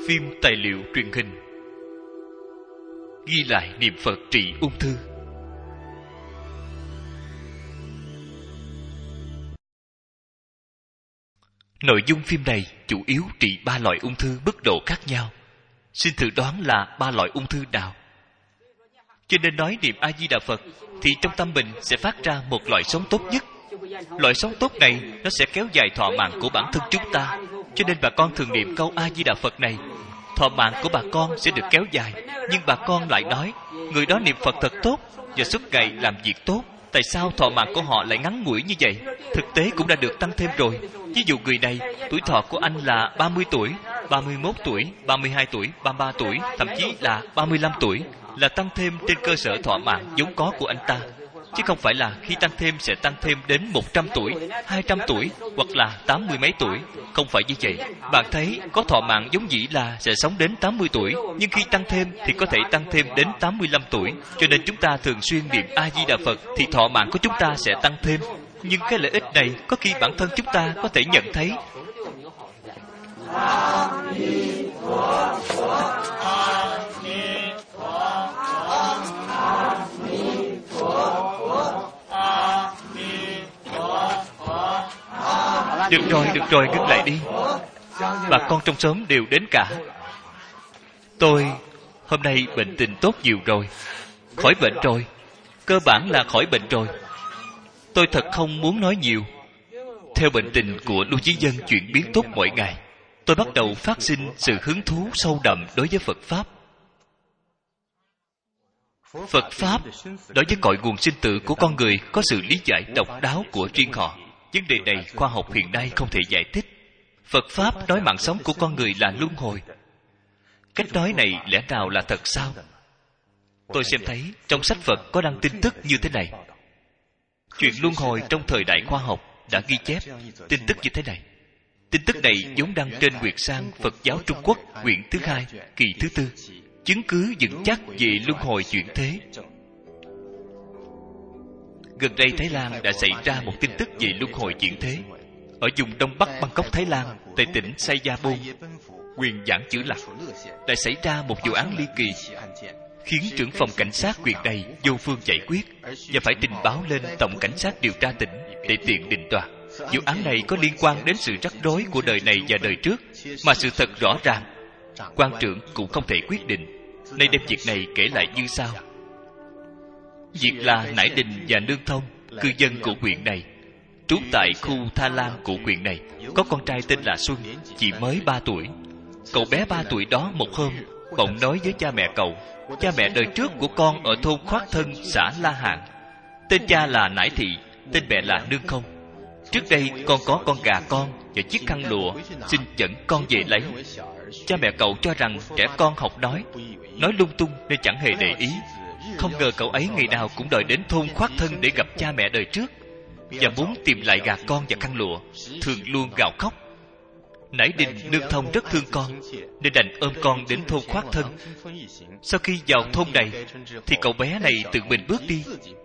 phim tài liệu truyền hình ghi lại niệm Phật trị ung thư. Nội dung phim này chủ yếu trị 3 loại ung thư mức độ khác nhau. Xin thử đoán là 3 loại ung thư nào? Cho nên nói niệm A Di Đà Phật thì trong tâm mình sẽ phát ra một loại sống tốt nhất. Loại sống tốt này nó sẽ kéo dài thọ mạng của bản thân chúng ta. Cho nên bà con thường niệm câu A Di Đà Phật này, thọ mạng của bà con sẽ được kéo dài. Nhưng bà con lại nói người đó niệm Phật thật tốt và suốt ngày làm việc tốt, tại sao thọ mạng của họ lại ngắn ngủi như vậy? Thực tế cũng đã được tăng thêm rồi. Ví dụ người này tuổi thọ của anh là 30 tuổi, 31 tuổi, 32 tuổi, 33 tuổi, thậm chí là 35 tuổi, là tăng thêm trên cơ sở thọ mạng vốn có của anh ta, chứ không phải là khi tăng thêm sẽ tăng thêm đến 100 tuổi, 200 tuổi hoặc là 80 mấy tuổi. Không phải như vậy. Bạn thấy có thọ mạng vốn dĩ là sẽ sống đến 80 tuổi, nhưng khi tăng thêm thì có thể tăng thêm đến 85 tuổi. Cho nên chúng ta thường xuyên niệm A Di Đà Phật thì thọ mạng của chúng ta sẽ tăng thêm. Nhưng cái lợi ích này có khi bản thân chúng ta có thể nhận thấy. Được rồi, ngưng lại đi. Bà con trong xóm đều đến cả. Tôi hôm nay bệnh tình tốt nhiều rồi, khỏi bệnh rồi, cơ bản là khỏi bệnh rồi. Tôi thật không muốn nói nhiều. Theo bệnh tình của Lưu Chí Dân chuyển biến tốt mỗi ngày, tôi bắt đầu phát sinh sự hứng thú sâu đậm đối với Phật Pháp. Phật Pháp đối với cội nguồn sinh tử của con người có sự lý giải độc đáo của riêng họ. Vấn đề này khoa học hiện nay không thể giải thích. Phật Pháp nói mạng sống của con người là luân hồi. Cách nói này lẽ nào là thật sao? Tôi xem thấy trong sách Phật có đăng tin tức như thế này. Chuyện luân hồi trong thời đại khoa học đã ghi chép tin tức như thế này. Tin tức này vốn đăng trên Nguyệt Sang Phật giáo Trung Quốc quyển thứ 2 kỳ thứ 4, chứng cứ vững chắc về luân hồi chuyển thế. Gần đây Thái Lan đã xảy ra một tin tức về luân hồi chuyển thế. Ở vùng Đông Bắc Bangkok, Thái Lan, tại tỉnh Sayabon, huyện Giảng Chữ Lạc, đã xảy ra một vụ án ly kỳ, khiến trưởng phòng cảnh sát huyện này vô phương giải quyết và phải trình báo lên Tổng cảnh sát điều tra tỉnh để tiện định tòa. Vụ án này có liên quan đến sự rắc rối của đời này và đời trước, mà sự thật rõ ràng, quan trưởng cũng không thể quyết định. Nay đem việc này kể lại như sau. Việc là Nải Đình và Nương Thông, cư dân của huyện này, trú tại khu Tha Lan của huyện này, có con trai tên là Xuân, chỉ mới 3 tuổi. Cậu bé 3 tuổi đó một hôm bỗng nói với cha mẹ cậu: cha mẹ đời trước của con ở thôn Khoát Thân, xã La Hạng, tên cha là Nải Thị, tên mẹ là Nương Không. Trước đây con có con gà con và chiếc khăn lụa, xin dẫn con về lấy. Cha mẹ cậu cho rằng trẻ con học nói lung tung nên chẳng hề để ý. Không ngờ cậu ấy ngày nào cũng đòi đến thôn Khoát Thân để gặp cha mẹ đời trước và muốn tìm lại gà con và khăn lụa, thường luôn gào khóc. Nải Đình Nương Thông rất thương con nên đành ôm con đến thôn Khoát Thân. Sau khi vào thôn này thì cậu bé này tự mình bước đi.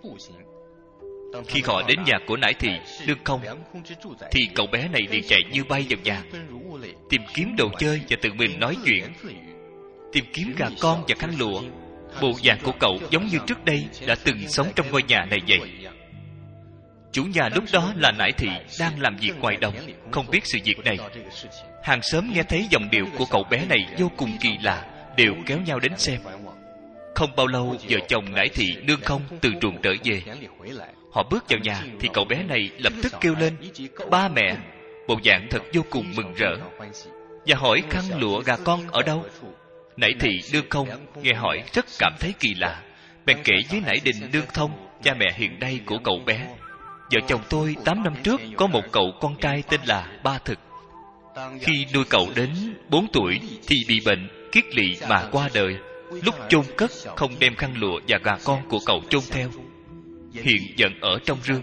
Khi họ đến nhà của Nải Thị Nương Không thì cậu bé này liền chạy như bay vào nhà, tìm kiếm đồ chơi và tự mình nói chuyện, tìm kiếm gà con và khăn lụa. Bộ dạng của cậu giống như trước đây đã từng sống trong ngôi nhà này vậy. Chủ nhà lúc đó là Nải Thị đang làm việc ngoài đồng, không biết sự việc này. Hàng xóm nghe thấy giọng điệu của cậu bé này vô cùng kỳ lạ, đều kéo nhau đến xem. Không bao lâu vợ chồng Nải Thị Nương Không từ ruộng trở về. Họ bước vào nhà thì cậu bé này lập tức kêu lên: ba mẹ! Bộ dạng thật vô cùng mừng rỡ, và hỏi khăn lụa gà con ở đâu. Nải Thị Nương Không nghe hỏi rất cảm thấy kỳ lạ, bèn kể với Nải Đình Nương Thông, cha mẹ hiện nay của cậu bé: vợ chồng tôi 8 năm trước có một cậu con trai tên là Ba Thực. Khi nuôi cậu đến 4 tuổi thì bị bệnh kiết lỵ mà qua đời. Lúc chôn cất không đem khăn lụa và gà con của cậu chôn theo, hiện vẫn ở trong rương.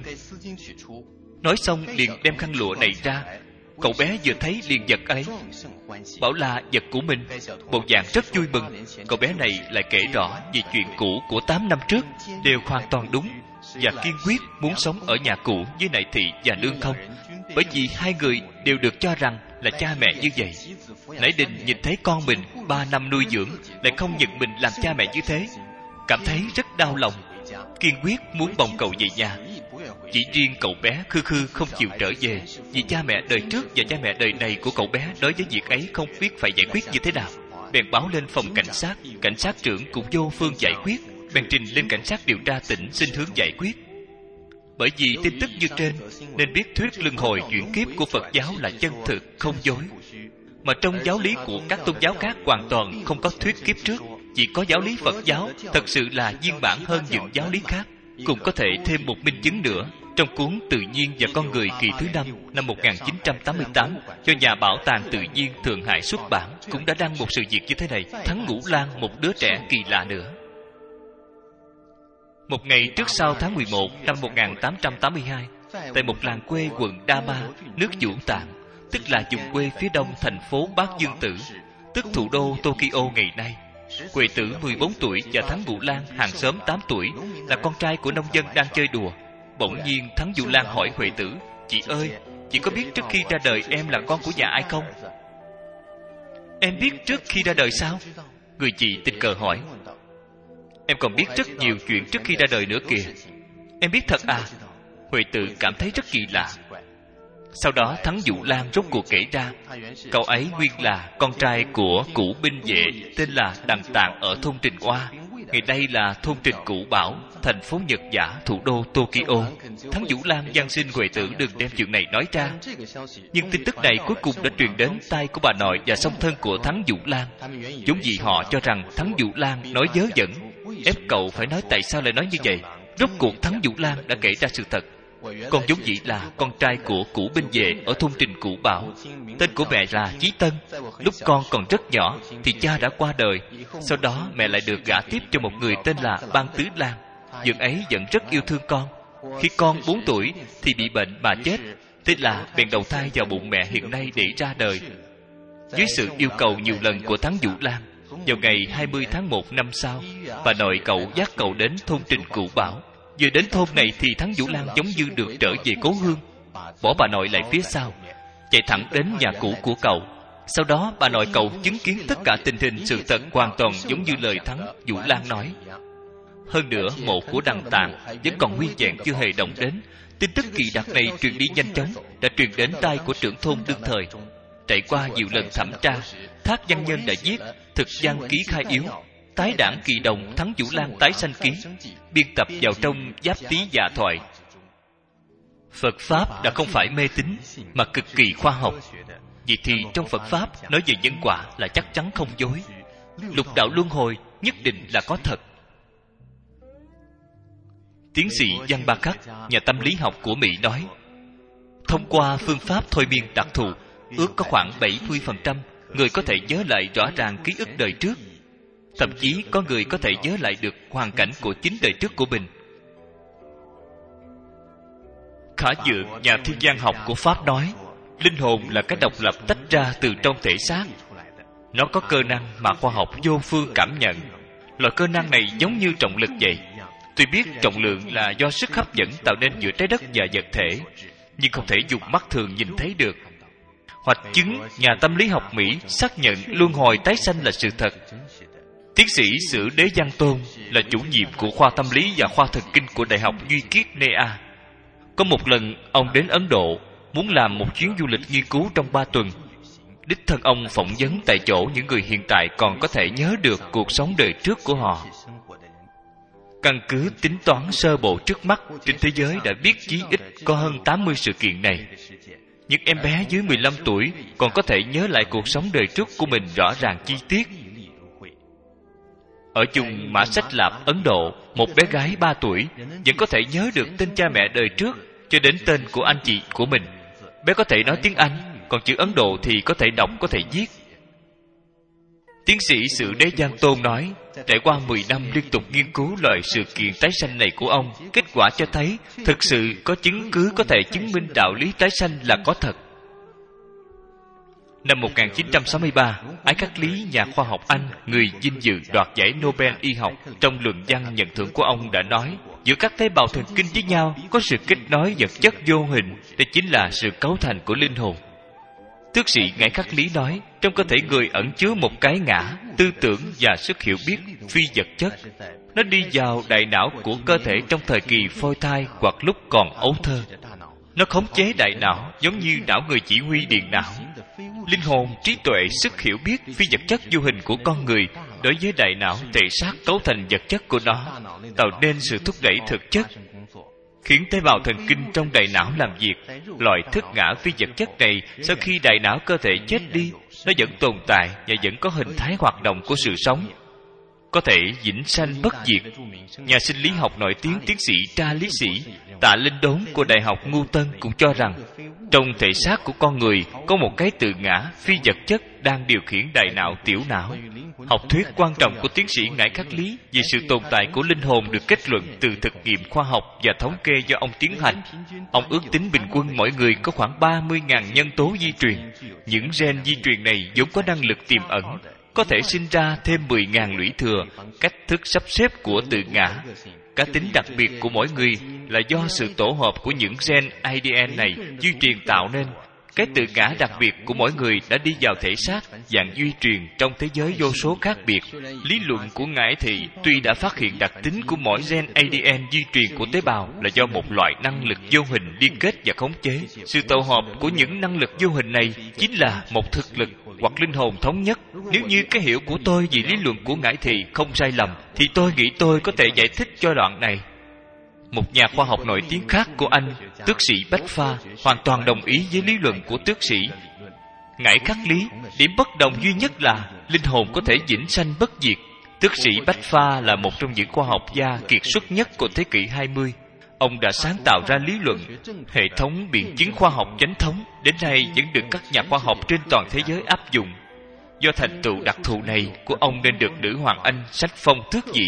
Nói xong liền đem khăn lụa này ra. Cậu bé vừa thấy liền giật ấy, bảo là vật của mình. Bộ dạng rất vui mừng. Cậu bé này lại kể rõ về chuyện cũ của 8 năm trước, đều hoàn toàn đúng, và kiên quyết muốn sống ở nhà cũ với Nải Thị và Nương Không, bởi vì hai người đều được cho rằng là cha mẹ như vậy. Nãy Đình nhìn thấy con mình 3 năm nuôi dưỡng lại không nhận mình làm cha mẹ như thế, cảm thấy rất đau lòng, kiên quyết muốn bồng cậu về nhà. Chỉ riêng cậu bé Khư Khư không chịu trở về, vì cha mẹ đời trước và cha mẹ đời này của cậu bé đối với việc ấy không biết phải giải quyết như thế nào. Bèn báo lên phòng cảnh sát trưởng cũng vô phương giải quyết, bèn trình lên cảnh sát điều tra tỉnh xin hướng giải quyết. Bởi vì tin tức như trên nên biết thuyết luân hồi chuyển kiếp của Phật giáo là chân thực, không dối. Mà trong giáo lý của các tôn giáo khác hoàn toàn không có thuyết kiếp trước. Chỉ có giáo lý Phật giáo thật sự là viên bản hơn những giáo lý khác. Cũng có thể thêm một minh chứng nữa. Trong cuốn Tự nhiên và con người kỳ thứ 5 năm 1988 do nhà bảo tàng tự nhiên Thượng Hải xuất bản cũng đã đăng một sự việc như thế này. Thắng Ngũ Lang, một đứa trẻ kỳ lạ nữa. Một ngày trước sau tháng 11 năm 1882, tại một làng quê quận Dama, nước Vũ Tạng, tức là vùng quê phía đông thành phố Bát Dương Tử, tức thủ đô Tokyo ngày nay, Huệ Tử 14 tuổi và Thắng Vũ Lang hàng xóm 8 tuổi là con trai của nông dân đang chơi đùa. Bỗng nhiên Thắng Vũ Lang hỏi Huệ Tử: "Chị ơi, chị có biết trước khi ra đời em là con của nhà ai không?" "Em biết trước khi ra đời sao?" Người chị tình cờ hỏi. "Em còn biết rất nhiều chuyện trước khi ra đời nữa kìa." "Em biết thật à?" Huệ Tử cảm thấy rất kỳ lạ. Sau đó Thắng Vũ Lang rốt cuộc kể ra, cậu ấy nguyên là con trai của cũ binh vệ tên là Đằng Tạng ở thôn Trình Oa, ngày đây là thôn Trình Cửu Bảo, thành phố Nhật Giả, thủ đô Tokyo. Thắng Vũ Lang van xin Huệ Tử đừng đem chuyện này nói ra. Nhưng tin tức này cuối cùng đã truyền đến tai của bà nội và song thân của Thắng Vũ Lang. Vốn dĩ họ cho rằng Thắng Vũ Lang nói vớ vẩn, ép cậu phải nói tại sao lại nói như vậy. Rốt cuộc Thắng Vũ Lang đã kể ra sự thật. Con vốn dĩ là con trai của cũ binh vệ ở thôn Trình Cửu Bảo. Tên của mẹ là Chí Tân. Lúc con còn rất nhỏ thì cha đã qua đời. Sau đó mẹ lại được gả tiếp cho một người tên là Ban Tứ Lan. Dượng ấy vẫn rất yêu thương con. Khi con 4 tuổi thì bị bệnh mà chết. Thế là bèn đầu thai vào bụng mẹ hiện nay để ra đời. Dưới sự yêu cầu nhiều lần của Thắng Vũ Lang, vào ngày 20 tháng 1 năm sau, bà nội cậu dắt cậu đến thôn Trình Cửu Bảo. Vừa đến thôn này thì Thắng Vũ Lang giống như được trở về cố hương, bỏ bà nội lại phía sau, chạy thẳng đến nhà cũ của cậu. Sau đó bà nội cậu chứng kiến tất cả tình hình sự thật hoàn toàn giống như lời Thắng Vũ Lang nói. Hơn nữa mộ của Đằng Tạng vẫn còn nguyên vẹn chưa hề động đến. Tin tức kỳ đặc này truyền đi nhanh chóng, đã truyền đến tai của trưởng thôn đương thời. Trải qua nhiều lần thẩm tra, Thác Văn Nhân đã viết Thực Văn Ký Khai Yếu, Tái Đảng Kỳ Đồng Thắng Vũ Lang Tái Sanh Ký, biên tập vào trong Giáp Tý Dạ Thoại. Phật Pháp đã không phải mê tín mà cực kỳ khoa học. Vậy thì trong Phật Pháp nói về nhân quả là chắc chắn không dối. Lục đạo luân hồi nhất định là có thật. Tiến sĩ Văn Ba Khắc, nhà tâm lý học của Mỹ nói, thông qua phương pháp thôi miên đặc thù, ước có khoảng 70% người có thể nhớ lại rõ ràng ký ức đời trước. Thậm chí có người có thể nhớ lại được hoàn cảnh của chính đời trước của mình. Khả Dượng, nhà thiên văn học của Pháp nói, linh hồn là cái độc lập tách ra từ trong thể xác. Nó có cơ năng mà khoa học vô phương cảm nhận. Loại cơ năng này giống như trọng lực vậy. Tuy biết trọng lượng là do sức hấp dẫn tạo nên giữa trái đất và vật thể, nhưng không thể dùng mắt thường nhìn thấy được. Hoặc chứng nhà tâm lý học Mỹ xác nhận luân hồi tái sanh là sự thật. Tiến sĩ Sử Đế Văn Tôn là chủ nhiệm của khoa tâm lý và khoa thần kinh của Đại học Duy Kiết Nea. Có một lần ông đến Ấn Độ, muốn làm một chuyến du lịch nghiên cứu trong 3 tuần. Đích thân ông phỏng vấn tại chỗ những người hiện tại còn có thể nhớ được cuộc sống đời trước của họ. Căn cứ tính toán sơ bộ trước mắt, trên thế giới đã biết chí ít có hơn 80 sự kiện này. Những em bé dưới 15 tuổi còn có thể nhớ lại cuộc sống đời trước của mình rõ ràng chi tiết. Ở vùng Mã Sách Lạp, Ấn Độ, một bé gái 3 tuổi vẫn có thể nhớ được tên cha mẹ đời trước cho đến tên của anh chị của mình. Bé có thể nói tiếng Anh, còn chữ Ấn Độ thì có thể đọc, có thể viết. Tiến sĩ Sử Đế Văn Tôn nói, trải qua 10 năm liên tục nghiên cứu loại sự kiện tái sanh này của ông, kết quả cho thấy thực sự có chứng cứ có thể chứng minh đạo lý tái sanh là có thật. Năm 1963, Ái Khắc Lý, nhà khoa học Anh, người vinh dự đoạt giải Nobel y học, trong luận văn nhận thưởng của ông đã nói, giữa các tế bào thần kinh với nhau có sự kết nối vật chất vô hình, đây chính là sự cấu thành của linh hồn. Tước sĩ Ngải Khắc Lý nói, trong cơ thể người ẩn chứa một cái ngã, tư tưởng và sức hiểu biết phi vật chất. Nó đi vào đại não của cơ thể trong thời kỳ phôi thai hoặc lúc còn ấu thơ. Nó khống chế đại não giống như não người chỉ huy điện não. Linh hồn, trí tuệ, sức hiểu biết phi vật chất vô hình của con người đối với đại não thể xác cấu thành vật chất của nó, tạo nên sự thúc đẩy thực chất, khiến tế bào thần kinh trong đại não làm việc. Loại thức ngã phi vật chất này, sau khi đại não cơ thể chết đi, nó vẫn tồn tại và vẫn có hình thái hoạt động của sự sống, có thể vĩnh sanh bất diệt. Nhà sinh lý học nổi tiếng tiến sĩ tra lý sĩ Tạ Linh Đốn của Đại học Ngu Tân cũng cho rằng, trong thể xác của con người có một cái tự ngã phi vật chất đang điều khiển đại não tiểu não. Học thuyết quan trọng của tiến sĩ Ngải Khắc Lý về sự tồn tại của linh hồn được kết luận từ thực nghiệm khoa học và thống kê do ông tiến hành. Ông ước tính bình quân mỗi người có khoảng 30.000 nhân tố di truyền. Những gen di truyền này vốn có năng lực tiềm ẩn, có thể sinh ra thêm 10.000 lũy thừa. Cách thức sắp xếp của tự ngã, cá tính đặc biệt của mỗi người là do sự tổ hợp của những gen ADN này duy truyền tạo nên. Cái tự ngã đặc biệt của mỗi người đã đi vào thể xác, dạng duy truyền trong thế giới vô số khác biệt. Lý luận của Ngải Thị tuy đã phát hiện đặc tính của mỗi gen ADN di truyền của tế bào là do một loại năng lực vô hình liên kết và khống chế. Sự tổ hợp của những năng lực vô hình này chính là một thực lực hoặc linh hồn thống nhất. Nếu như cái hiểu của tôi về lý luận của Ngải Thị không sai lầm, thì tôi nghĩ tôi có thể giải thích cho đoạn này. Một nhà khoa học nổi tiếng khác của Anh, tước sĩ Bách Pha, hoàn toàn đồng ý với lý luận của tước sĩ Ngải Khắc Lý. Điểm bất đồng duy nhất là linh hồn có thể vĩnh sanh bất diệt. Tước sĩ Bách Pha là một trong những khoa học gia kiệt xuất nhất của thế kỷ 20. Ông đã sáng tạo ra lý luận hệ thống biện chứng khoa học chánh thống, đến nay vẫn được các nhà khoa học trên toàn thế giới áp dụng. Do thành tựu đặc thù này của ông nên được nữ hoàng Anh sách phong tước vị.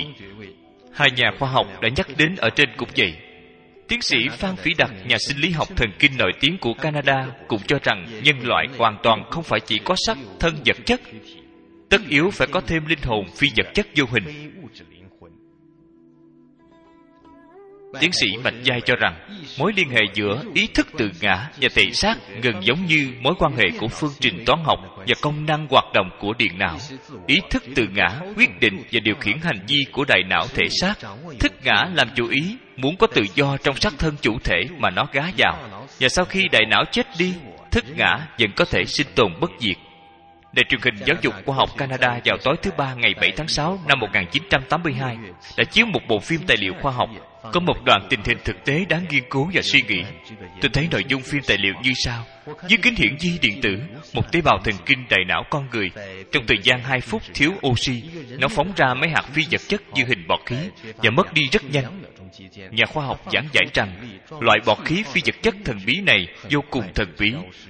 Hai nhà khoa học đã nhắc đến ở trên cũng vậy. Tiến sĩ Phan Phỉ Đặc, nhà sinh lý học thần kinh nổi tiếng của Canada, cũng cho rằng nhân loại hoàn toàn không phải chỉ có sắc thân vật chất, tất yếu phải có thêm linh hồn phi vật chất vô hình. Tiến sĩ Mạnh Giai cho rằng mối liên hệ giữa ý thức tự ngã và thể xác gần giống như mối quan hệ của phương trình toán học và công năng hoạt động của điện não. Ý thức tự ngã quyết định và điều khiển hành vi của đại não thể xác. Thức ngã làm chủ ý, muốn có tự do trong xác thân chủ thể mà nó gá vào, và sau khi đại não chết đi, thức ngã vẫn có thể sinh tồn bất diệt. Đài truyền hình giáo dục khoa học Canada vào tối thứ Ba ngày 7 tháng 6 năm 1982 đã chiếu một bộ phim tài liệu khoa học. Có một đoạn tình hình thực tế đáng nghiên cứu và suy nghĩ. Tôi thấy nội dung phim tài liệu như sau. Dưới kính hiển vi điện tử, một tế bào thần kinh đại não con người, trong thời gian 2 phút thiếu oxy, nó phóng ra mấy hạt phi vật chất như hình bọt khí và mất đi rất nhanh. Nhà khoa học giảng giải rằng loại bọt khí phi vật chất thần bí này vô cùng thần bí.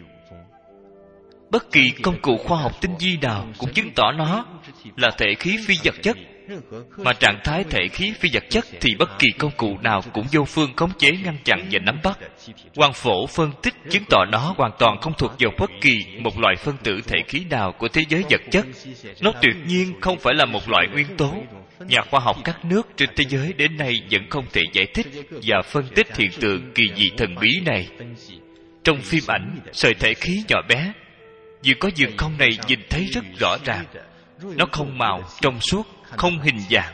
Bất kỳ công cụ khoa học tinh vi nào cũng chứng tỏ nó là thể khí phi vật chất. Mà trạng thái thể khí phi vật chất thì bất kỳ công cụ nào cũng vô phương khống chế, ngăn chặn và nắm bắt. Quang phổ phân tích chứng tỏ nó hoàn toàn không thuộc vào bất kỳ một loại phân tử thể khí nào của thế giới vật chất. Nó tuyệt nhiên không phải là một loại nguyên tố. Nhà khoa học các nước trên thế giới đến nay vẫn không thể giải thích và phân tích hiện tượng kỳ dị thần bí này. Trong phim ảnh, sợi thể khí nhỏ bé vừa có vừa không này nhìn thấy rất rõ ràng. Nó không màu, trong suốt, không hình dạng.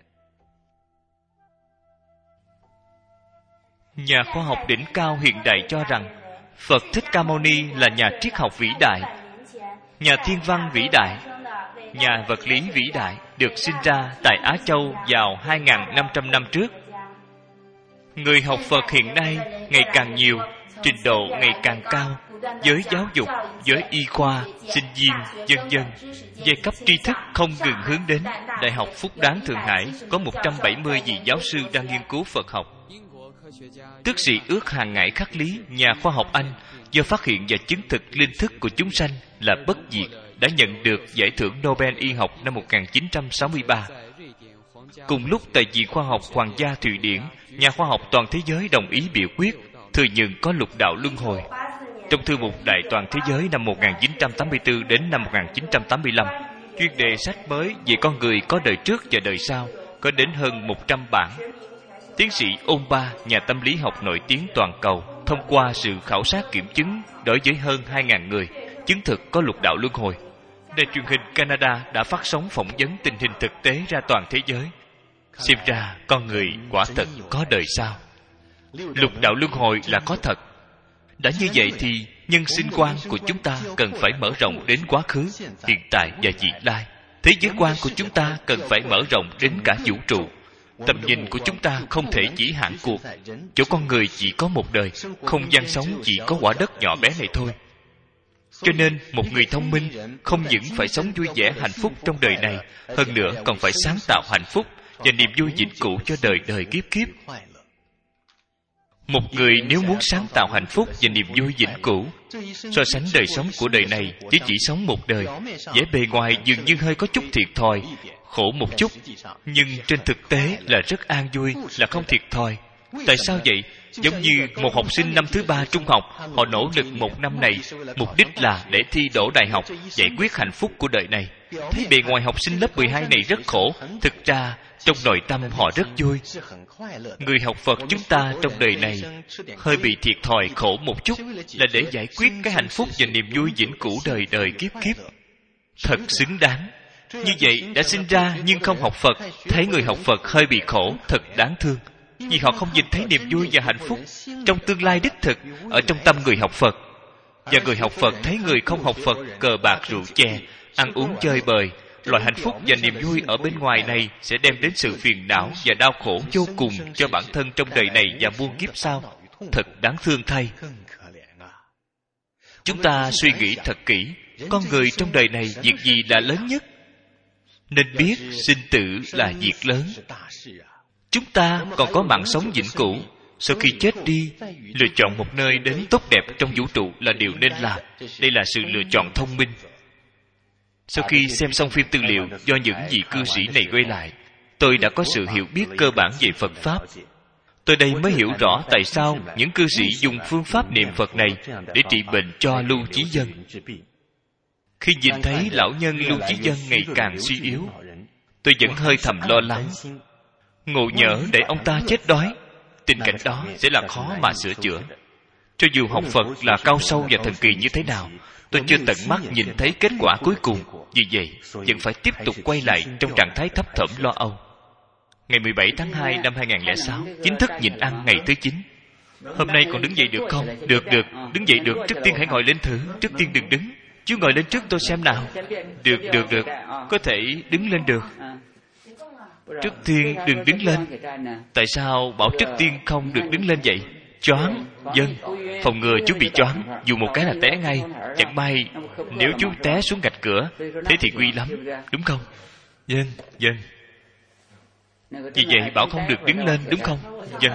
Nhà khoa học đỉnh cao hiện đại cho rằng Phật Thích Ca Mâu Ni là nhà triết học vĩ đại, nhà thiên văn vĩ đại, nhà vật lý vĩ đại, được sinh ra tại Á Châu vào 2.500 năm trước. Người học Phật hiện nay ngày càng nhiều, trình độ ngày càng cao. Giới giáo dục, giới y khoa, sinh viên, vân vân, giai cấp tri thức không ngừng hướng đến. Đại học Phúc Đáng Thượng Hải có 170 vị giáo sư đang nghiên cứu Phật học. Tước sĩ Ước Hàng Ngải Khắc Lý, nhà khoa học Anh, do phát hiện và chứng thực linh thức của chúng sanh là bất diệt, đã nhận được giải thưởng Nobel y học năm 1963. Cùng lúc tại Viện Khoa học Hoàng gia Thụy Điển, nhà khoa học toàn thế giới đồng ý biểu quyết thừa nhận có lục đạo luân hồi. Trong thư mục Đại toàn thế giới năm 1984 đến năm 1985, chuyên đề sách mới về con người có đời trước và đời sau, có đến hơn 100 bản. Tiến sĩ Ôn Ba, nhà tâm lý học nổi tiếng toàn cầu, thông qua sự khảo sát kiểm chứng đối với hơn 2.000 người, chứng thực có lục đạo luân hồi. Đài truyền hình Canada đã phát sóng phỏng vấn tình hình thực tế ra toàn thế giới. Xem ra con người quả thật có đời sau. Lục đạo luân hồi là có thật. Đã như vậy thì nhân sinh quan của chúng ta cần phải mở rộng đến quá khứ, hiện tại và vị lai. Thế giới quan của chúng ta cần phải mở rộng đến cả vũ trụ. Tầm nhìn của chúng ta không thể chỉ hạn cuộc. Chỗ con người chỉ có một đời, không gian sống chỉ có quả đất nhỏ bé này thôi. Cho nên một người thông minh không những phải sống vui vẻ hạnh phúc trong đời này, hơn nữa còn phải sáng tạo hạnh phúc và niềm vui vĩnh cửu cho đời đời kiếp kiếp. Một người nếu muốn sáng tạo hạnh phúc và niềm vui vĩnh cửu, so sánh đời sống của đời này với chỉ sống một đời, vẻ bề ngoài dường như hơi có chút thiệt thòi, khổ một chút, nhưng trên thực tế là rất an vui, là không thiệt thòi. Tại sao vậy? Giống như một học sinh năm thứ 3 trung học, họ nỗ lực một năm này, mục đích là để thi đỗ đại học, giải quyết hạnh phúc của đời này. Thấy bề ngoài học sinh lớp 12 này rất khổ, thực ra trong nội tâm họ rất vui. Người học Phật chúng ta trong đời này hơi bị thiệt thòi khổ một chút, là để giải quyết cái hạnh phúc và niềm vui vĩnh cửu đời đời kiếp kiếp. Thật xứng đáng. Như vậy đã sinh ra nhưng không học Phật, thấy người học Phật hơi bị khổ, thật đáng thương. Vì họ không nhìn thấy niềm vui và hạnh phúc trong tương lai đích thực ở trong tâm người học Phật. Và người học Phật thấy người không học Phật cờ bạc rượu chè, ăn uống chơi bời, loại hạnh phúc và niềm vui ở bên ngoài này sẽ đem đến sự phiền não và đau khổ vô cùng cho bản thân trong đời này và muôn kiếp sau. Thật đáng thương thay. Chúng ta suy nghĩ thật kỹ, con người trong đời này việc gì là lớn nhất? Nên biết sinh tử là việc lớn. Chúng ta còn có mạng sống vĩnh cửu. Sau khi chết đi, lựa chọn một nơi đến tốt đẹp trong vũ trụ là điều nên làm. Đây là sự lựa chọn thông minh. Sau khi xem xong phim tư liệu do những vị cư sĩ này quay lại, tôi đã có sự hiểu biết cơ bản về Phật Pháp. Tôi đây mới hiểu rõ tại sao những cư sĩ dùng phương pháp niệm Phật này để trị bệnh cho Lưu Chí Dân. Khi nhìn thấy lão nhân Lưu Chí Dân ngày càng suy yếu, tôi vẫn hơi thầm lo lắng. Ngộ nhỡ để ông ta chết đói, tình cảnh đó sẽ là khó mà sửa chữa. Cho dù học Phật là cao sâu và thần kỳ như thế nào, tôi chưa tận mắt nhìn thấy kết quả cuối cùng. Vì vậy, vẫn phải tiếp tục quay lại trong trạng thái thấp thỏm lo âu. Ngày 17 tháng 2 năm 2006, chính thức nhịn ăn ngày thứ 9. Hôm nay còn đứng dậy được không? Được, đứng dậy được. Trước tiên hãy ngồi lên thử. Trước tiên đừng đứng. Chú ngồi lên trước tôi xem nào. Được. Có thể đứng lên được. Trước tiên đừng đứng lên. Tại sao bảo trước tiên không được đứng lên vậy? Choáng. Dân. Phòng ngừa chú bị choáng. Dù một cái là té ngay. Chẳng may nếu chú té xuống gạch cửa, thế thì nguy lắm. Đúng không? Dân. Vì vậy bảo không được đứng lên, đúng không? Dân.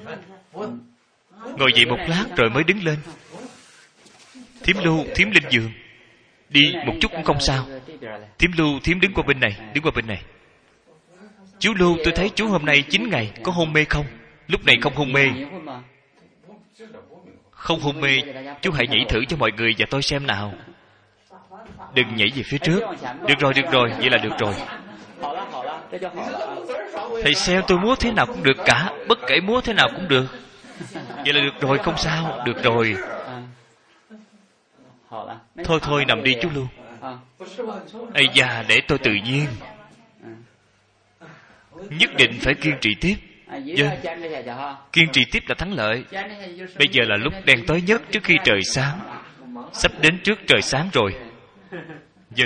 Ngồi dậy một lát rồi mới đứng lên. Thím Lưu, thím lên giường. Đi một chút cũng không sao. Thím Lưu, thím đứng qua bên này. Chú Lưu, tôi thấy chú hôm nay 9 ngày, có hôn mê không? Lúc này không hôn mê. Không hôn mê, chú hãy nhảy thử cho mọi người và tôi xem nào. Đừng nhảy về phía trước. Được rồi, vậy là được rồi. Thầy xeo tôi múa thế nào cũng được cả, bất kể múa thế nào cũng được. Vậy là được rồi, không sao. Được rồi. Thôi nằm đi chú Lưu. Ây da, để tôi tự nhiên. Nhất định phải kiên trì tiếp. Dân. Kiên trì tiếp là thắng lợi. Bây giờ là lúc đen tối nhất trước khi trời sáng. Sắp đến trước trời sáng rồi. Dân.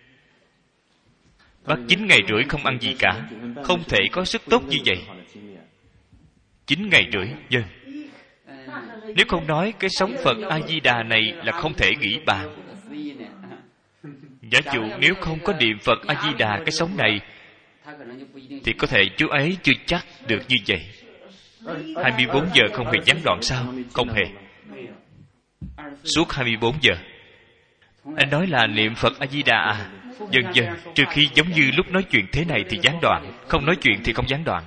Bác 9 ngày rưỡi không ăn gì cả, không thể có sức tốt như vậy. 9 ngày rưỡi. Dân. Nếu không nói cái sống Phật A-di-đà này là không thể nghĩ bàn. Giả dụ nếu không có niệm Phật A-di-đà cái sống này, thì có thể chú ấy chưa chắc được như vậy. 24 giờ không hề gián đoạn sao? Không hề. Suốt 24 giờ. Anh nói là niệm Phật A-di-đà à? Dân. Trừ khi giống như lúc nói chuyện thế này thì gián đoạn, không nói chuyện thì không gián đoạn.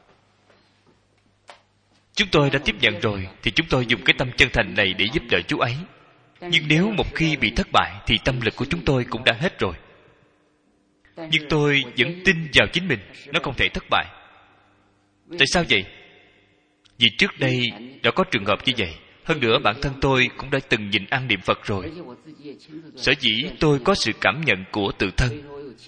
Chúng tôi đã tiếp nhận rồi, thì chúng tôi dùng cái tâm chân thành này để giúp đỡ chú ấy. Nhưng nếu một khi bị thất bại thì tâm lực của chúng tôi cũng đã hết rồi. Nhưng tôi vẫn tin vào chính mình, nó không thể thất bại. Tại sao vậy? Vì trước đây đã có trường hợp như vậy. Hơn nữa bản thân tôi cũng đã từng nhịn ăn niệm Phật rồi. Sở dĩ tôi có sự cảm nhận của tự thân,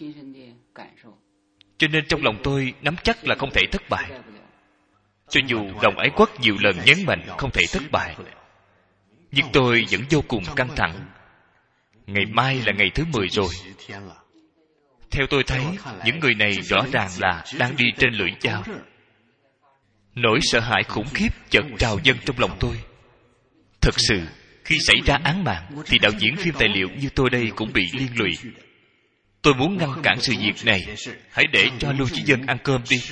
cho nên trong lòng tôi nắm chắc là không thể thất bại. Cho dù lòng ái quốc nhiều lần nhấn mạnh không thể thất bại, nhưng tôi vẫn vô cùng căng thẳng. Ngày mai là ngày thứ 10 rồi. Theo tôi thấy, những người này rõ ràng là đang đi trên lưỡi dao. Nỗi sợ hãi khủng khiếp chợt trào dâng trong lòng tôi. Thật sự, khi xảy ra án mạng thì đạo diễn phim tài liệu như tôi đây cũng bị liên lụy. Tôi muốn ngăn cản sự việc này. Hãy để cho Lưu Chí Dân ăn cơm đi.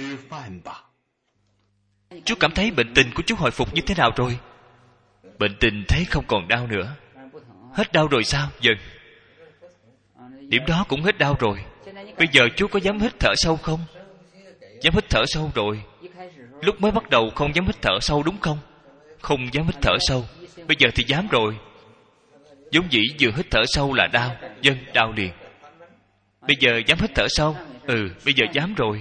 Chú cảm thấy bệnh tình của chú hồi phục như thế nào rồi? Bệnh tình thấy không còn đau nữa. Hết đau rồi sao? Vâng. Điểm đó cũng hết đau rồi. Bây giờ chú có dám hít thở sâu không? Dám hít thở sâu rồi. Lúc mới bắt đầu không dám hít thở sâu đúng không? Không dám hít thở sâu. Bây giờ thì dám rồi. Giống dĩ vừa hít thở sâu là đau. Vâng, đau liền. Bây giờ dám hít thở sâu. Bây giờ dám rồi.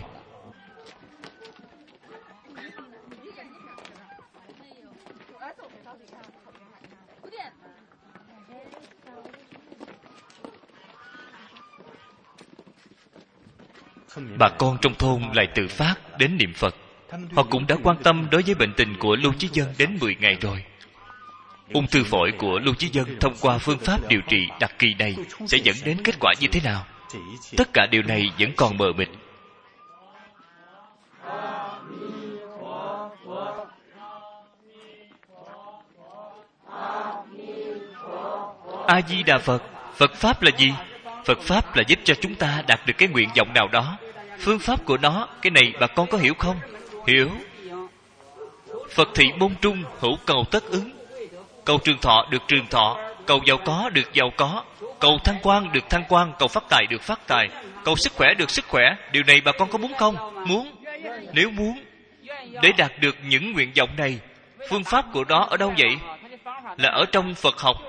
Bà con trong thôn lại tự phát đến niệm Phật. Họ cũng đã quan tâm đối với bệnh tình của Lưu Chí Dân đến 10 ngày rồi. Ung thư phổi của Lưu Chí Dân thông qua phương pháp điều trị đặc kỳ này sẽ dẫn đến kết quả như thế nào? Tất cả điều này vẫn còn mờ mịt. A Di Đà Phật. Phật pháp là gì? Phật pháp là giúp cho chúng ta đạt được cái nguyện vọng nào đó. Phương pháp của nó, cái này bà con có hiểu không? Hiểu. Phật thị môn trung, hữu cầu tất ứng. Cầu trường thọ được trường thọ, cầu giàu có được giàu có, cầu thăng quan được thăng quan, cầu phát tài được phát tài, cầu sức khỏe được sức khỏe. Điều này bà con có muốn không? Muốn. Nếu muốn, để đạt được những nguyện vọng này, phương pháp của đó ở đâu vậy? Là ở trong Phật học.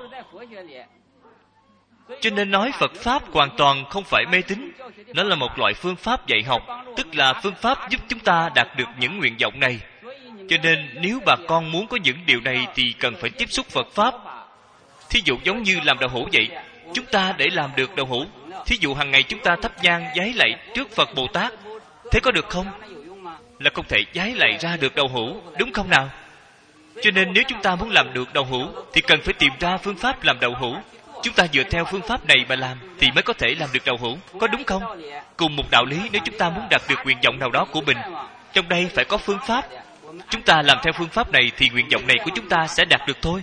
Cho nên nói Phật pháp hoàn toàn không phải mê tín. Nó là một loại phương pháp dạy học, tức là phương pháp giúp chúng ta đạt được những nguyện vọng này. Cho nên nếu bà con muốn có những điều này thì cần phải tiếp xúc Phật pháp. Thí dụ giống như làm đậu hũ vậy. Chúng ta để làm được đậu hũ, thí dụ hàng ngày chúng ta thắp nhang vái lạy trước Phật Bồ Tát, thế có được không? Là không thể vái lạy ra được đậu hũ, đúng không nào? Cho nên nếu chúng ta muốn làm được đậu hũ thì cần phải tìm ra phương pháp làm đậu hũ. Chúng ta dựa theo phương pháp này mà làm thì mới có thể làm được đậu hũ, có đúng không? Cùng một đạo lý, nếu chúng ta muốn đạt được nguyện vọng nào đó của mình, trong đây phải có phương pháp. Chúng ta làm theo phương pháp này thì nguyện vọng này của chúng ta sẽ đạt được thôi.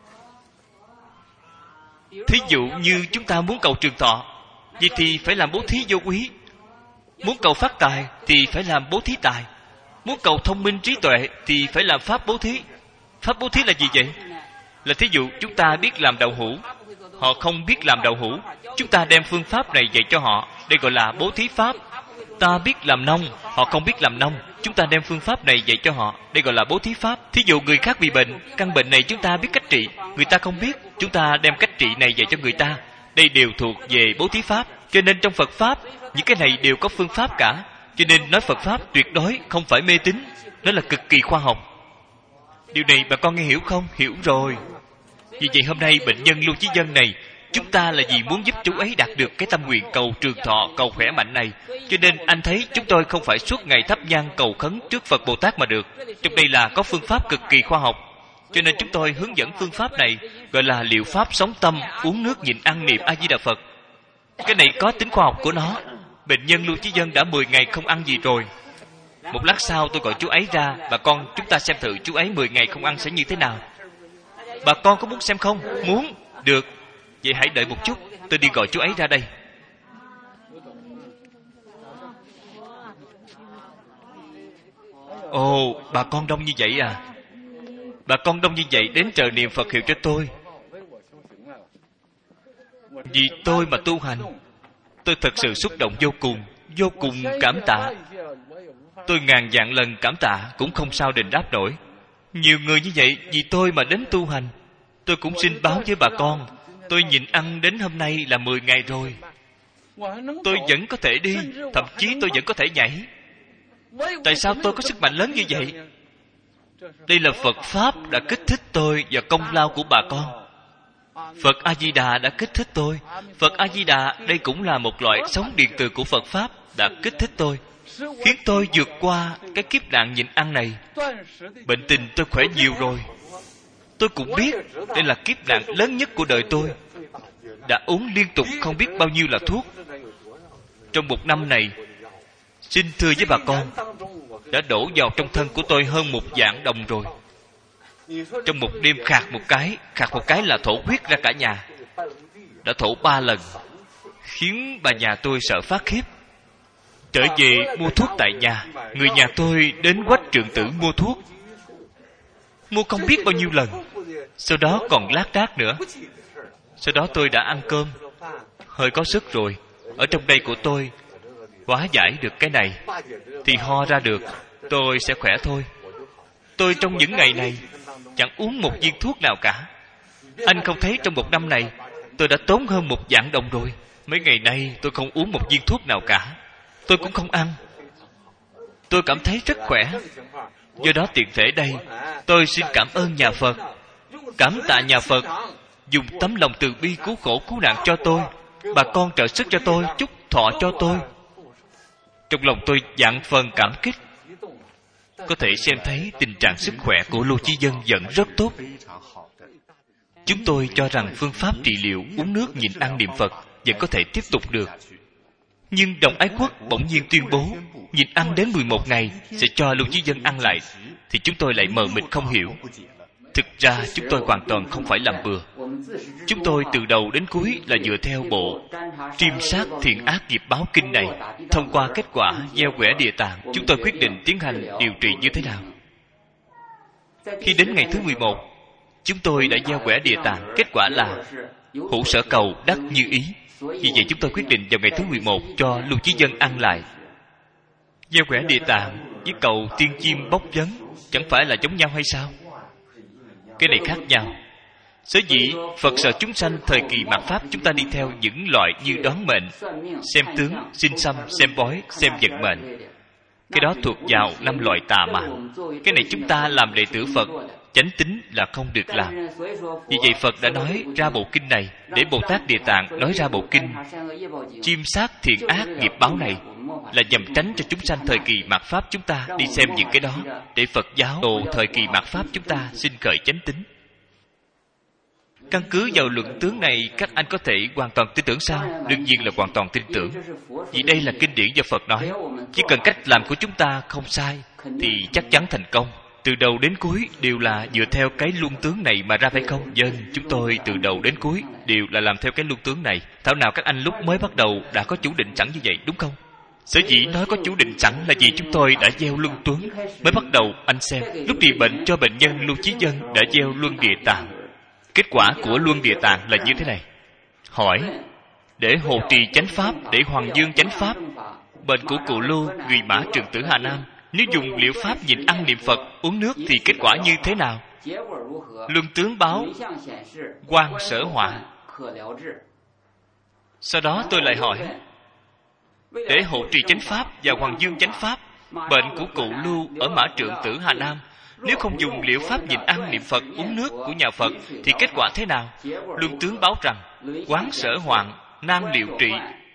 Thí dụ như chúng ta muốn cầu trường thọ, vậy thì phải làm bố thí vô quý. Muốn cầu phát tài thì phải làm bố thí tài. Muốn cầu thông minh trí tuệ thì phải làm pháp bố thí. Pháp bố thí là gì vậy? Là thí dụ chúng ta biết làm đậu hũ, họ không biết làm đậu hũ, chúng ta đem phương pháp này dạy cho họ, đây gọi là bố thí pháp. Ta biết làm nông, họ không biết làm nông, chúng ta đem phương pháp này dạy cho họ, đây gọi là bố thí pháp. Thí dụ người khác bị bệnh, căn bệnh này chúng ta biết cách trị, người ta không biết, chúng ta đem cách trị này dạy cho người ta, đây đều thuộc về bố thí pháp. Cho nên trong Phật pháp, những cái này đều có phương pháp cả. Cho nên nói Phật pháp tuyệt đối không phải mê tín, nó là cực kỳ khoa học. Điều này bà con nghe hiểu không? Hiểu rồi. Vì vậy hôm nay bệnh nhân Lưu Chí Dân này, chúng ta là vì muốn giúp chú ấy đạt được cái tâm nguyện cầu trường thọ, cầu khỏe mạnh này. Cho nên anh thấy chúng tôi không phải suốt ngày thắp nhang cầu khấn trước Phật Bồ Tát mà được. Trong đây là có phương pháp cực kỳ khoa học. Cho nên chúng tôi hướng dẫn phương pháp này, gọi là liệu pháp sống tâm, uống nước nhịn ăn niệm A Di Đà Phật. Cái này có tính khoa học của nó. Bệnh nhân Lưu Chí Dân đã 10 ngày không ăn gì rồi. Một lát sau tôi gọi chú ấy ra, bà con chúng ta xem thử chú ấy 10 ngày không ăn sẽ như thế nào. Bà con có muốn xem không? Muốn. Được. Vậy hãy đợi một chút, tôi đi gọi chú ấy ra đây. Ồ, bà con đông như vậy à? Bà con đông như vậy đến chờ niệm Phật hiệu cho tôi. Vì tôi mà tu hành, tôi thật sự xúc động vô cùng cảm tạ. Tôi ngàn vạn lần cảm tạ cũng không sao đền đáp nổi. Nhiều người như vậy vì tôi mà đến tu hành. Tôi cũng xin báo với bà con, tôi nhịn ăn đến hôm nay là 10 ngày rồi. Tôi vẫn có thể đi, thậm chí tôi vẫn có thể nhảy. Tại sao tôi có sức mạnh lớn như vậy? Đây là Phật Pháp đã kích thích tôi và công lao của bà con. Phật A-di-đà đã kích thích tôi. Phật A-di-đà đây cũng là một loại sóng điện từ của Phật Pháp đã kích thích tôi, khiến tôi vượt qua cái kiếp nạn nhịn ăn này. Bệnh tình tôi khỏe nhiều rồi. Tôi cũng biết đây là kiếp nạn lớn nhất của đời tôi. Đã uống liên tục không biết bao nhiêu là thuốc. Trong một năm này, xin thưa với bà con, đã đổ vào trong thân của tôi hơn 1,000,000 đồng rồi. Trong một đêm khạc một cái là thổ huyết ra cả nhà. Đã thổ 3 lần, khiến bà nhà tôi sợ phát khiếp. Trở về mua thuốc tại nhà, người nhà tôi đến Quách Trượng Tử mua thuốc, mua không biết bao nhiêu lần. Sau đó còn lác đác nữa. Sau đó tôi đã ăn cơm, hơi có sức rồi. Ở trong đây của tôi hóa giải được cái này thì ho ra được, tôi sẽ khỏe thôi. Tôi trong những ngày này chẳng uống một viên thuốc nào cả. Anh không thấy trong một năm này tôi đã tốn hơn 1,000,000 đồng rồi. Mấy ngày nay tôi không uống một viên thuốc nào cả. Tôi cũng không ăn. Tôi cảm thấy rất khỏe. Do đó tiện thể đây, tôi xin cảm ơn nhà Phật, cảm tạ nhà Phật dùng tấm lòng từ bi cứu khổ cứu nạn cho tôi. Bà con trợ sức cho tôi, chúc thọ cho tôi. Trong lòng tôi vạn phần cảm kích. Có thể xem thấy tình trạng sức khỏe của Lô Chí Dân vẫn rất tốt. Chúng tôi cho rằng phương pháp trị liệu uống nước nhịn ăn niệm Phật vẫn có thể tiếp tục được. Nhưng Đồng Ái Quốc bỗng nhiên tuyên bố nhịn ăn đến 11 ngày sẽ cho Lô Chí Dân ăn lại, thì chúng tôi lại mờ mịt không hiểu. Thực ra chúng tôi hoàn toàn không phải làm bừa. Chúng tôi từ đầu đến cuối là dựa theo bộ Triêm sát thiện ác nghiệp báo kinh này. Thông qua kết quả gieo quẻ địa tạng, chúng tôi quyết định tiến hành điều trị như thế nào. Khi đến ngày thứ 11, chúng tôi đã gieo quẻ địa tạng. Kết quả là hữu sở cầu đắc như ý. Vì vậy chúng tôi quyết định vào ngày thứ 11 cho Lô Chí Dân ăn lại. Gieo quẻ địa tạng với cầu tiên chim bốc vấn chẳng phải là giống nhau hay sao? Cái này khác nhau. Sở dĩ Phật sợ chúng sanh thời kỳ mạt Pháp, chúng ta đi theo những loại như đoán mệnh, xem tướng, xin xăm, xem bói, xem vận mệnh. Cái đó thuộc vào 5 loại tà mạng. Cái này chúng ta làm đệ tử Phật chánh tín là không được làm. Vì vậy Phật đã nói ra bộ kinh này, để Bồ Tát Địa Tạng nói ra bộ kinh Chiêm sát thiện ác nghiệp báo này, là nhằm tránh cho chúng sanh thời kỳ mạt Pháp chúng ta đi xem những cái đó, để Phật giáo đồ thời kỳ mạt Pháp chúng ta xin khởi chánh tín. Căn cứ vào luận tướng này, các anh có thể hoàn toàn tin tưởng sao? Đương nhiên là hoàn toàn tin tưởng. Vì đây là kinh điển do Phật nói. Chỉ cần cách làm của chúng ta không sai thì chắc chắn thành công. Từ đầu đến cuối đều là dựa theo cái luân tướng này mà ra, phải không? Vâng, chúng tôi từ đầu đến cuối đều là làm theo cái luân tướng này. Thảo nào các anh lúc mới bắt đầu đã có chủ định sẵn như vậy, đúng không? Sở dĩ nói có chủ định sẵn là vì chúng tôi đã gieo luân tướng. Mới bắt đầu anh xem, lúc trị bệnh cho bệnh nhân Lô Chí Dân đã gieo luân địa tạng. Kết quả của luân địa tạng là như thế này. Hỏi: để hộ trì chánh pháp, để hoàng dương chánh pháp, bệnh của cụ Lô người Mã Trượng Tử Hà Nam, nếu dùng liệu pháp nhịn ăn niệm Phật uống nước thì kết quả như thế nào? Luân tướng báo quan sở họa. Sau đó tôi lại hỏi: để hộ trì chánh pháp và hoàng dương chánh pháp, bệnh của cụ Lưu ở Mã Trượng Tử Hà Nam, nếu không dùng liệu pháp nhịn ăn niệm Phật uống nước của nhà Phật thì kết quả thế nào? Luân tướng báo rằng quán sở hoạn, nan liệu trị.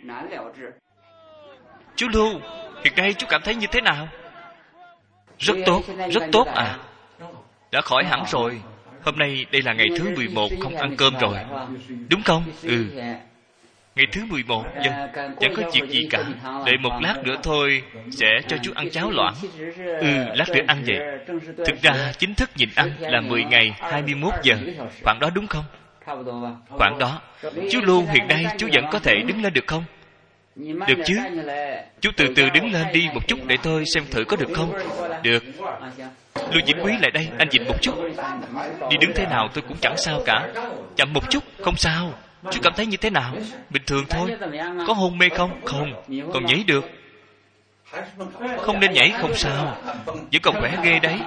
Chú Lưu, hiện nay chú cảm thấy như thế nào? Rất tốt à. Đã khỏi hẳn rồi. Hôm nay đây là ngày thứ 11 không ăn cơm rồi, đúng không? Ừ. Ngày thứ 11, dân, chẳng có việc gì cả. Đợi một lát nữa thôi sẽ cho chú ăn cháo loãng. Lát nữa ăn vậy. Thực ra chính thức nhịn ăn là 10 ngày 21 giờ, khoảng đó đúng không? Khoảng đó. Chú Lưu, hiện nay chú vẫn có thể đứng lên được không? Được chứ. Chú từ từ đứng lên đi một chút để tôi xem thử có được không? Được. Lưu Vĩnh Quý lại đây, anh nhịn một chút. Đi đứng thế nào tôi cũng chẳng sao cả. Chậm một chút, không sao. Chú cảm thấy như thế nào? Bình thường thôi. Có hôn mê không? Không. Còn nhảy được? Không nên nhảy, không sao. Vẫn còn khỏe ghê đấy.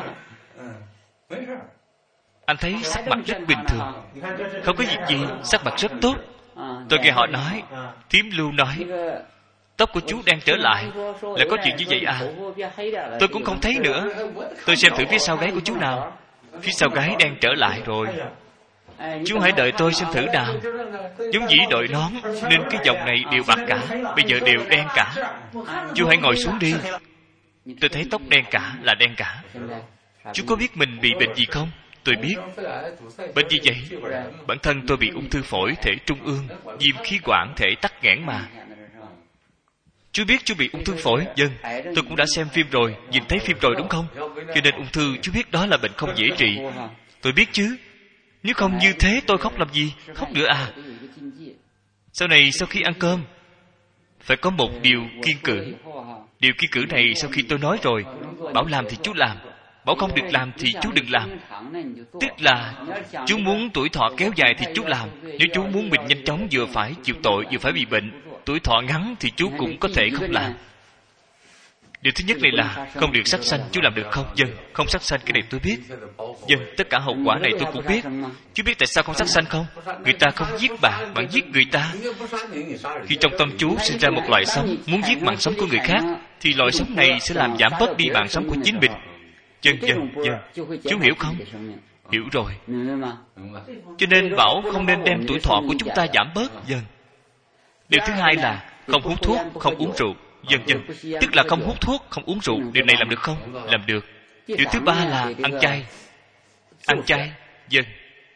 Anh thấy sắc mặt rất bình thường, không có việc gì, sắc mặt rất tốt. Tôi nghe họ nói, thím Lưu nói, Tóc của chú đen trở lại. Là có chuyện như vậy à? Tôi cũng không thấy nữa. Tôi xem thử phía sau gáy của chú nào. Phía sau gáy đen trở lại rồi. Chú hãy đợi tôi xem thử nào. Giống dĩ đội nón nên cái vòng này đều bạc cả, bây giờ đều đen cả. Chú hãy ngồi xuống đi. Tôi thấy tóc đen cả là đen cả. Chú có biết mình bị bệnh gì không? Tôi biết. Bệnh gì vậy? Bản thân tôi bị ung thư phổi thể trung ương, viêm khí quản thể tắc nghẽn mà. Chú biết chú bị ung thư phổi? Vâng, tôi cũng đã xem phim rồi, nhìn thấy phim rồi đúng không? Cho nên ung thư chú biết đó là bệnh không dễ trị. Tôi biết chứ. Nếu không như thế tôi khóc làm gì? Khóc nữa à? Sau này sau khi ăn cơm phải có một điều kiêng cữ. Điều kiêng cữ này sau khi tôi nói rồi, bảo làm thì chú làm, bảo không được làm thì chú đừng làm. Tức là chú muốn tuổi thọ kéo dài thì chú làm. Nếu chú muốn mình nhanh chóng vừa phải chịu tội vừa phải bị bệnh, tuổi thọ ngắn thì chú cũng có thể không làm. Điều thứ nhất này là không được sát sanh, chú làm được không? Vâng, không sát sanh, cái này tôi biết. Vâng, tất cả hậu quả này tôi cũng biết. Chú biết tại sao không sát sanh không? Người ta không giết bạn, bạn giết người ta. Khi trong tâm chú sinh ra một loài sống muốn giết mạng sống của người khác, thì loài sống này sẽ làm giảm bớt đi mạng sống của chính mình. Vâng. Chú hiểu không? Hiểu rồi. Cho nên bảo không nên đem tuổi thọ của chúng ta giảm bớt. Vâng. Điều thứ hai là không hút thuốc, không uống rượu. Vâng. Tức là không hút thuốc, không uống rượu. Điều này làm được không? Làm được. Điều thứ ba là ăn chay. Ăn chay. Vâng.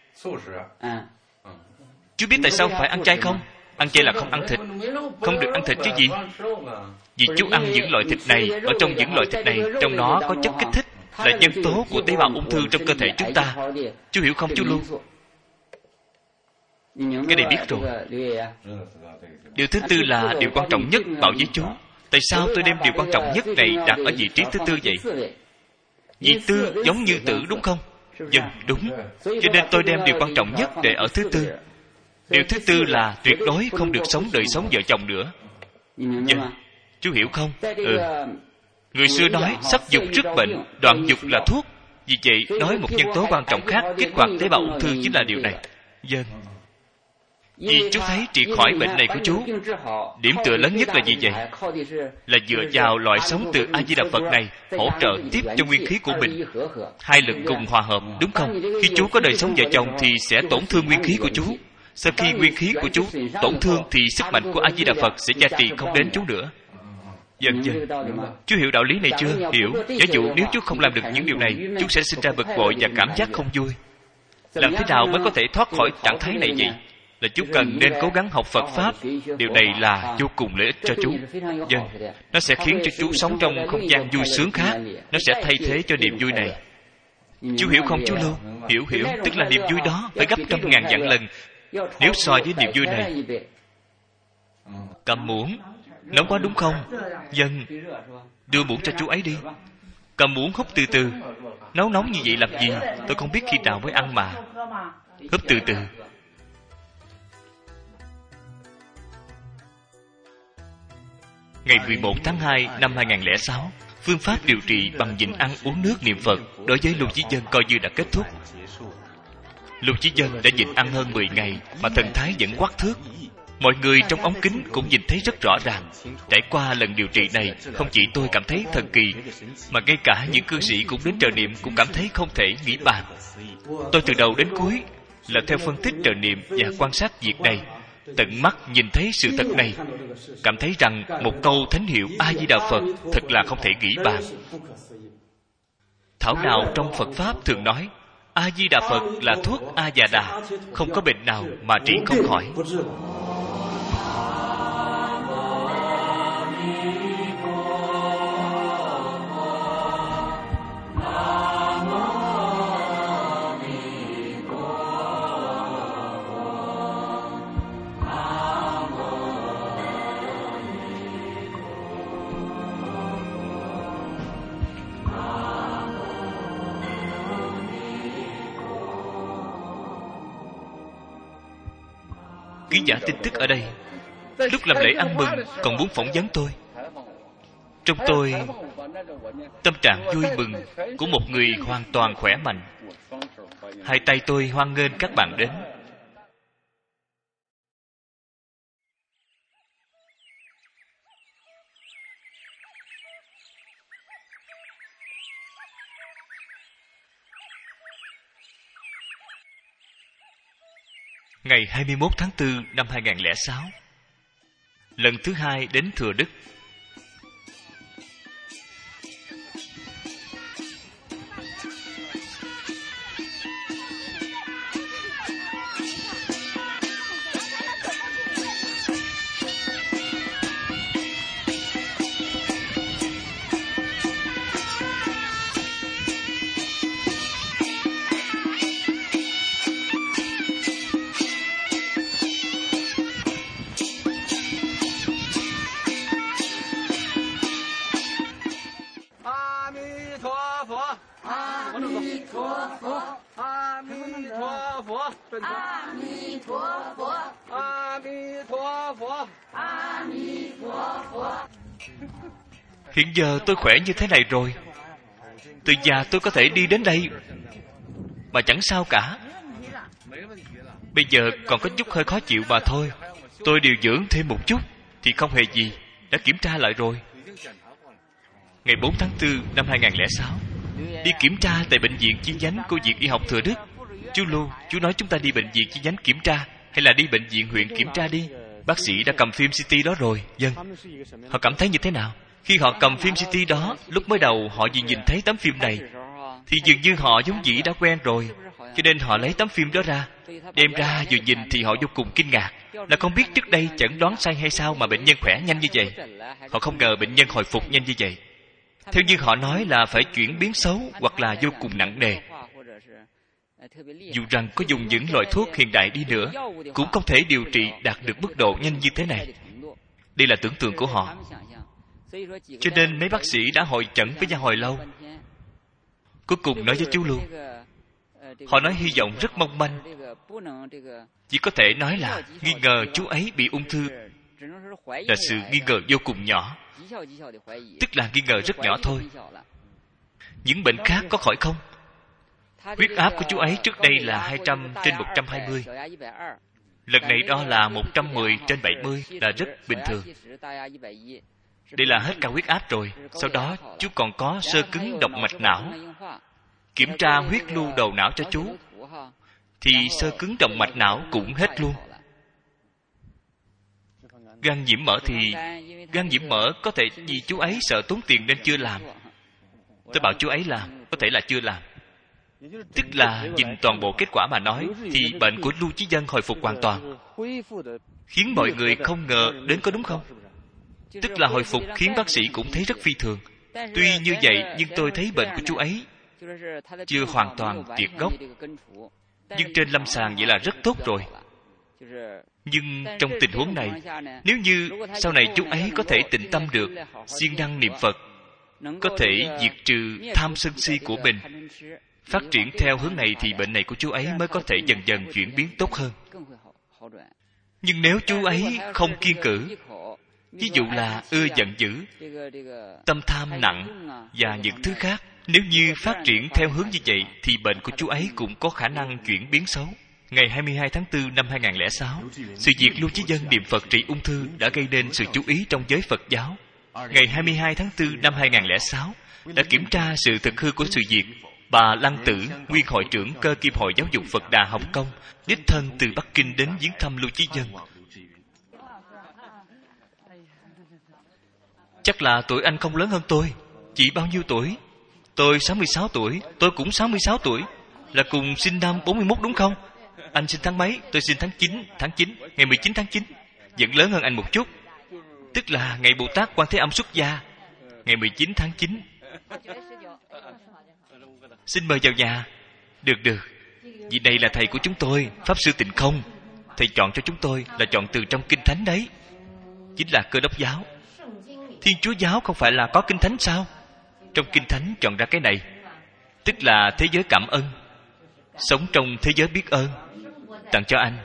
Chú biết tại sao phải ăn chay không? Ăn chay là không ăn thịt. Không được ăn thịt chứ gì? Vì chú ăn những loại thịt này. Ở trong những loại thịt này, trong nó có chất kích thích, là nhân tố của tế bào ung thư trong cơ thể chúng ta. Chú hiểu không chú Lưu? Cái này biết rồi. Điều thứ tư là điều quan trọng nhất, bảo với chú. Tại sao tôi đem điều quan trọng nhất này đặt ở vị trí thứ tư vậy? Vị tư giống như tử đúng không? Vâng, đúng. Cho nên tôi đem điều quan trọng nhất để ở thứ tư. Điều thứ tư là tuyệt đối không được sống đời sống vợ chồng nữa. Vâng, chú hiểu không? Người xưa nói sắc dục rước bệnh, đoạn dục là thuốc. Vì vậy nói một nhân tố quan trọng khác kích hoạt tế bào ung thư chính là điều này. Vâng. Vì chú thấy trị khỏi bệnh này của chú, điểm tựa lớn nhất là gì vậy? Là dựa vào loại sống từ A Di Đà Phật này hỗ trợ tiếp cho nguyên khí của mình. Hai lực cùng hòa hợp, đúng không? Khi chú có đời sống vợ chồng thì sẽ tổn thương nguyên khí của chú. Sau khi nguyên khí của chú tổn thương thì sức mạnh của A Di Đà Phật sẽ gia trì không đến chú nữa. Vâng. Chú hiểu đạo lý này chưa? Hiểu. Giả dụ nếu chú không làm được những điều này, chú sẽ sinh ra bực bội và cảm giác không vui. Làm thế nào mới có thể thoát khỏi trạng thái này vậy? Là chú cần nên cố gắng học Phật Pháp. Điều này là vô cùng lợi ích cho chú. Vâng. Nó sẽ khiến cho chú sống trong không gian vui sướng khác. Nó sẽ thay thế cho niềm vui này. Chú hiểu không chú Lưu? Hiểu. Tức là niềm vui đó phải gấp trăm ngàn vạn lần nếu so với niềm vui này. Cầm muỗng. Nóng quá đúng không? Vâng. Đưa muỗng cho chú ấy đi. Cầm muỗng húp từ từ. Nấu nóng như vậy làm gì? Tôi không biết khi nào mới ăn mà. Húp từ từ. Ngày 11 tháng 2 năm 2006, phương pháp điều trị bằng nhịn ăn uống nước niệm Phật đối với Lưu Chí Dân coi như đã kết thúc. Lưu Chí Dân đã nhịn ăn hơn 10 ngày mà thần thái vẫn quắc thước. Mọi người trong ống kính cũng nhìn thấy rất rõ ràng. Trải qua lần điều trị này, không chỉ tôi cảm thấy thần kỳ, mà ngay cả những cư sĩ cũng đến trợ niệm cũng cảm thấy không thể nghĩ bàn. Tôi từ đầu đến cuối là theo phân tích trợ niệm và quan sát việc này, tận mắt nhìn thấy sự thật này, cảm thấy rằng một câu thánh hiệu A Di Đà Phật thật là không thể nghĩ bàn. Thảo nào trong Phật Pháp thường nói A Di Đà Phật là thuốc A Già Đà, không có bệnh nào mà trị không khỏi. Ký giả tin tức ở đây lúc làm lễ ăn mừng còn muốn phỏng vấn tôi. Trong tôi tâm trạng vui mừng của một người hoàn toàn khỏe mạnh. Hai tay tôi hoan nghênh các bạn đến. Ngày 21 tháng 4 năm 2006, lần thứ hai đến Thừa Đức. Hiện giờ tôi khỏe như thế này rồi. Từ già tôi có thể đi đến đây mà chẳng sao cả. Bây giờ còn có chút hơi khó chịu mà thôi. Tôi điều dưỡng thêm một chút thì không hề gì. Đã kiểm tra lại rồi. Ngày 4 tháng 4 năm 2006, đi kiểm tra tại bệnh viện chi nhánh của Viện Y học Thừa Đức. Chú Lưu, chú nói chúng ta đi bệnh viện chi nhánh kiểm tra hay là đi bệnh viện huyện kiểm tra đi. Bác sĩ đã cầm phim CT đó rồi. Vâng. Họ cảm thấy như thế nào? Khi họ cầm phim CT đó, lúc mới đầu họ vừa nhìn thấy tấm phim này thì dường như họ giống dĩ đã quen rồi, cho nên họ lấy tấm phim đó ra, đem ra vừa nhìn thì họ vô cùng kinh ngạc, là không biết trước đây chẩn đoán sai hay sao mà bệnh nhân khỏe nhanh như vậy. Họ không ngờ bệnh nhân hồi phục nhanh như vậy. Theo như họ nói là phải chuyển biến xấu hoặc là vô cùng nặng nề. Dù rằng có dùng những loại thuốc hiện đại đi nữa cũng không thể điều trị đạt được mức độ nhanh như thế này. Đây là tưởng tượng của họ. Cho nên mấy bác sĩ đã hội chẩn với nhau hồi lâu. Cuối cùng nói với chú Lưu, họ nói hy vọng rất mong manh, chỉ có thể nói là nghi ngờ chú ấy bị ung thư, là sự nghi ngờ vô cùng nhỏ, tức là nghi ngờ rất nhỏ thôi. Những bệnh khác có khỏi không? Huyết áp của chú ấy trước đây là 200/120. Lần này đo là 110/70, là rất bình thường. Đây là hết cả huyết áp rồi. Sau đó chú còn có xơ cứng động mạch não. Kiểm tra huyết lưu đầu não cho chú thì xơ cứng động mạch não cũng hết luôn. Gan nhiễm mỡ thì gan nhiễm mỡ có thể vì chú ấy sợ tốn tiền nên chưa làm. Tôi bảo chú ấy làm, có thể là chưa làm. Tức là nhìn toàn bộ kết quả mà nói thì bệnh của Lưu Chí Dân hồi phục hoàn toàn, khiến mọi người không ngờ đến, có đúng không? Tức là hồi phục khiến bác sĩ cũng thấy rất phi thường. Tuy như vậy nhưng tôi thấy bệnh của chú ấy chưa hoàn toàn triệt gốc, nhưng trên lâm sàng vậy là rất tốt rồi. Nhưng trong tình huống này, nếu như sau này chú ấy có thể tịnh tâm được, siêng năng niệm Phật, có thể diệt trừ tham sân si của mình, phát triển theo hướng này thì bệnh này của chú ấy mới có thể dần dần chuyển biến tốt hơn. Nhưng nếu chú ấy không kiên cử, ví dụ là ưa giận dữ, tâm tham nặng và những thứ khác, nếu như phát triển theo hướng như vậy thì bệnh của chú ấy cũng có khả năng chuyển biến xấu. Ngày 22 tháng 4 năm 2006, sự việc Lưu Chí Dân niệm Phật trị ung thư đã gây nên sự chú ý trong giới Phật giáo. Ngày 22 tháng 4 năm 2006, đã kiểm tra sự thực hư của sự việc. Bà Lăng Tử, nguyên hội trưởng Cơ Kim Hội Giáo dục Phật Đà Hồng Kông, đích thân từ Bắc Kinh đến viếng thăm Lưu Chí Dân. Chắc là tuổi anh không lớn hơn tôi. Chị bao nhiêu tuổi? Tôi 66 tuổi. Tôi cũng 66 tuổi. Là cùng sinh năm 41 đúng không? Anh sinh tháng mấy? Tôi sinh tháng 9. Ngày 19 tháng 9. Vẫn lớn hơn anh một chút. Tức là ngày Bồ Tát Quan Thế Âm xuất gia. Ngày 19 tháng 9. Xin mời vào nhà. Được. Vì đây là thầy của chúng tôi, Pháp Sư Tịnh Không. Thầy chọn cho chúng tôi là chọn từ trong Kinh Thánh đấy. Chính là Cơ Đốc giáo. Thiên Chúa giáo không phải là có Kinh Thánh sao? Trong Kinh Thánh chọn ra cái này, tức là thế giới cảm ơn, sống trong thế giới biết ơn, tặng cho anh.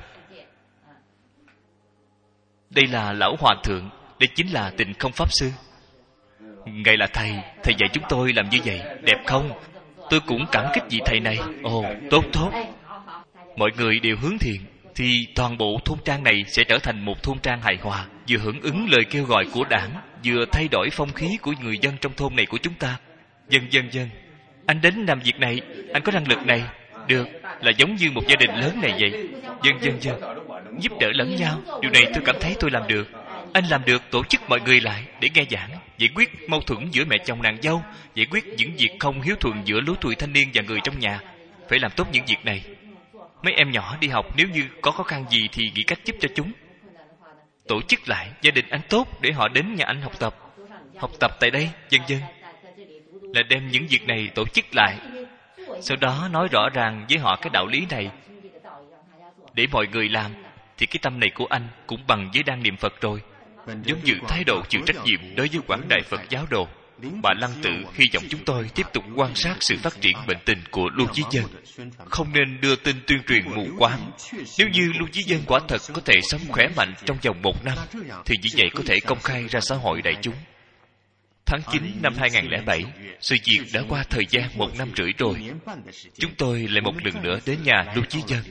Đây là Lão Hòa Thượng. Đây chính là Tịnh Không Pháp Sư. Ngài là thầy dạy chúng tôi làm như vậy, đẹp không? Tôi cũng cảm kích vị thầy này. Ồ, tốt. Mọi người đều hướng thiện thì toàn bộ thôn trang này sẽ trở thành một thôn trang hài hòa, vừa hưởng ứng lời kêu gọi của Đảng, vừa thay đổi phong khí của người dân trong thôn này của chúng ta. Dân. Anh đến làm việc này, anh có năng lực này, Được, là giống như một gia đình lớn này vậy. Dân, giúp đỡ lẫn nhau. Điều này tôi cảm thấy tôi làm được. Anh làm được tổ chức mọi người lại để nghe giảng, giải quyết mâu thuẫn giữa mẹ chồng nàng dâu, giải quyết những việc không hiếu thuận giữa lứa tuổi thanh niên và người trong nhà. Phải làm tốt những việc này. Mấy em nhỏ đi học, nếu như có khó khăn gì thì nghĩ cách giúp cho chúng. Tổ chức lại gia đình anh tốt để họ đến nhà anh học tập. Học tập tại đây, dân, là đem những việc này tổ chức lại. Sau đó nói rõ ràng với họ cái đạo lý này để mọi người làm. Thì cái tâm này của anh cũng bằng với đang niệm Phật rồi. Giống như thái độ chịu trách nhiệm đối với quảng đại Phật giáo đồ. Bà Lăng Tự hy vọng chúng tôi tiếp tục quan sát sự phát triển bệnh tình của Lưu Chí Dân. Không nên đưa tin tuyên truyền mù quáng. Nếu như Lưu Chí Dân quả thật có thể sống khỏe mạnh trong vòng 1 năm, thì như vậy có thể công khai ra xã hội đại chúng. Tháng 9 năm 2007, sự việc đã qua thời gian 1 năm rưỡi rồi. Chúng tôi lại một lần nữa đến nhà Lưu Chí Dân.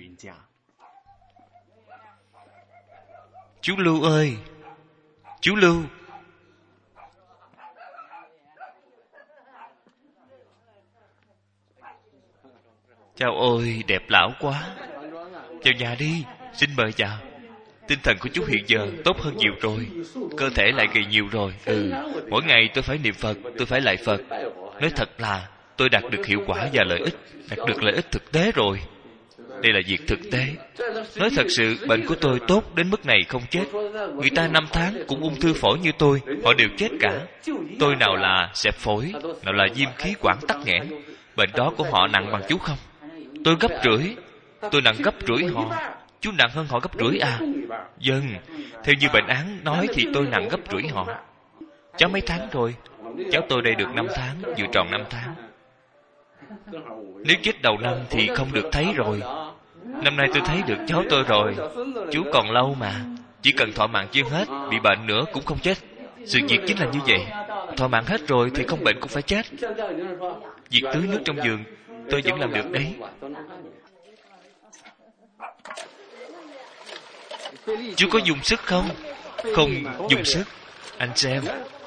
Chú Lưu ơi! Chú Lưu! Chào ôi, đẹp lão quá! Vào nhà đi, xin mời vào. Tinh thần của chú hiện giờ tốt hơn nhiều rồi. Cơ thể lại gầy nhiều rồi. Mỗi ngày tôi phải niệm Phật, tôi phải lạy Phật. Nói thật là tôi đạt được hiệu quả và lợi ích, đạt được lợi ích thực tế rồi. Đây là việc thực tế. Nói thật sự, bệnh của tôi tốt đến mức này không chết. Người ta 5 tháng cũng ung thư phổi như tôi, họ đều chết cả. Tôi nào là xẹp phổi, nào là viêm khí quản tắc nghẽn. Bệnh đó của họ nặng bằng chú không? Tôi gấp rưỡi. Tôi nặng gấp rưỡi họ. Chú nặng hơn họ gấp rưỡi à? Vâng, theo như bệnh án nói thì tôi nặng gấp rưỡi họ. Cháu mấy tháng rồi? Cháu tôi đây được 5 tháng, vừa tròn 5 tháng. Nếu chết đầu năm thì không được thấy rồi. Năm nay tôi thấy được cháu tôi rồi. Chú còn lâu mà. Chỉ cần thọ mạng chưa hết, bị bệnh nữa cũng không chết. Sự việc chính là như vậy. Thọ mạng hết rồi thì không bệnh cũng phải chết. Việc tưới nước trong vườn tôi vẫn làm được đấy. Chú có dùng sức không? Không dùng sức. Anh xem.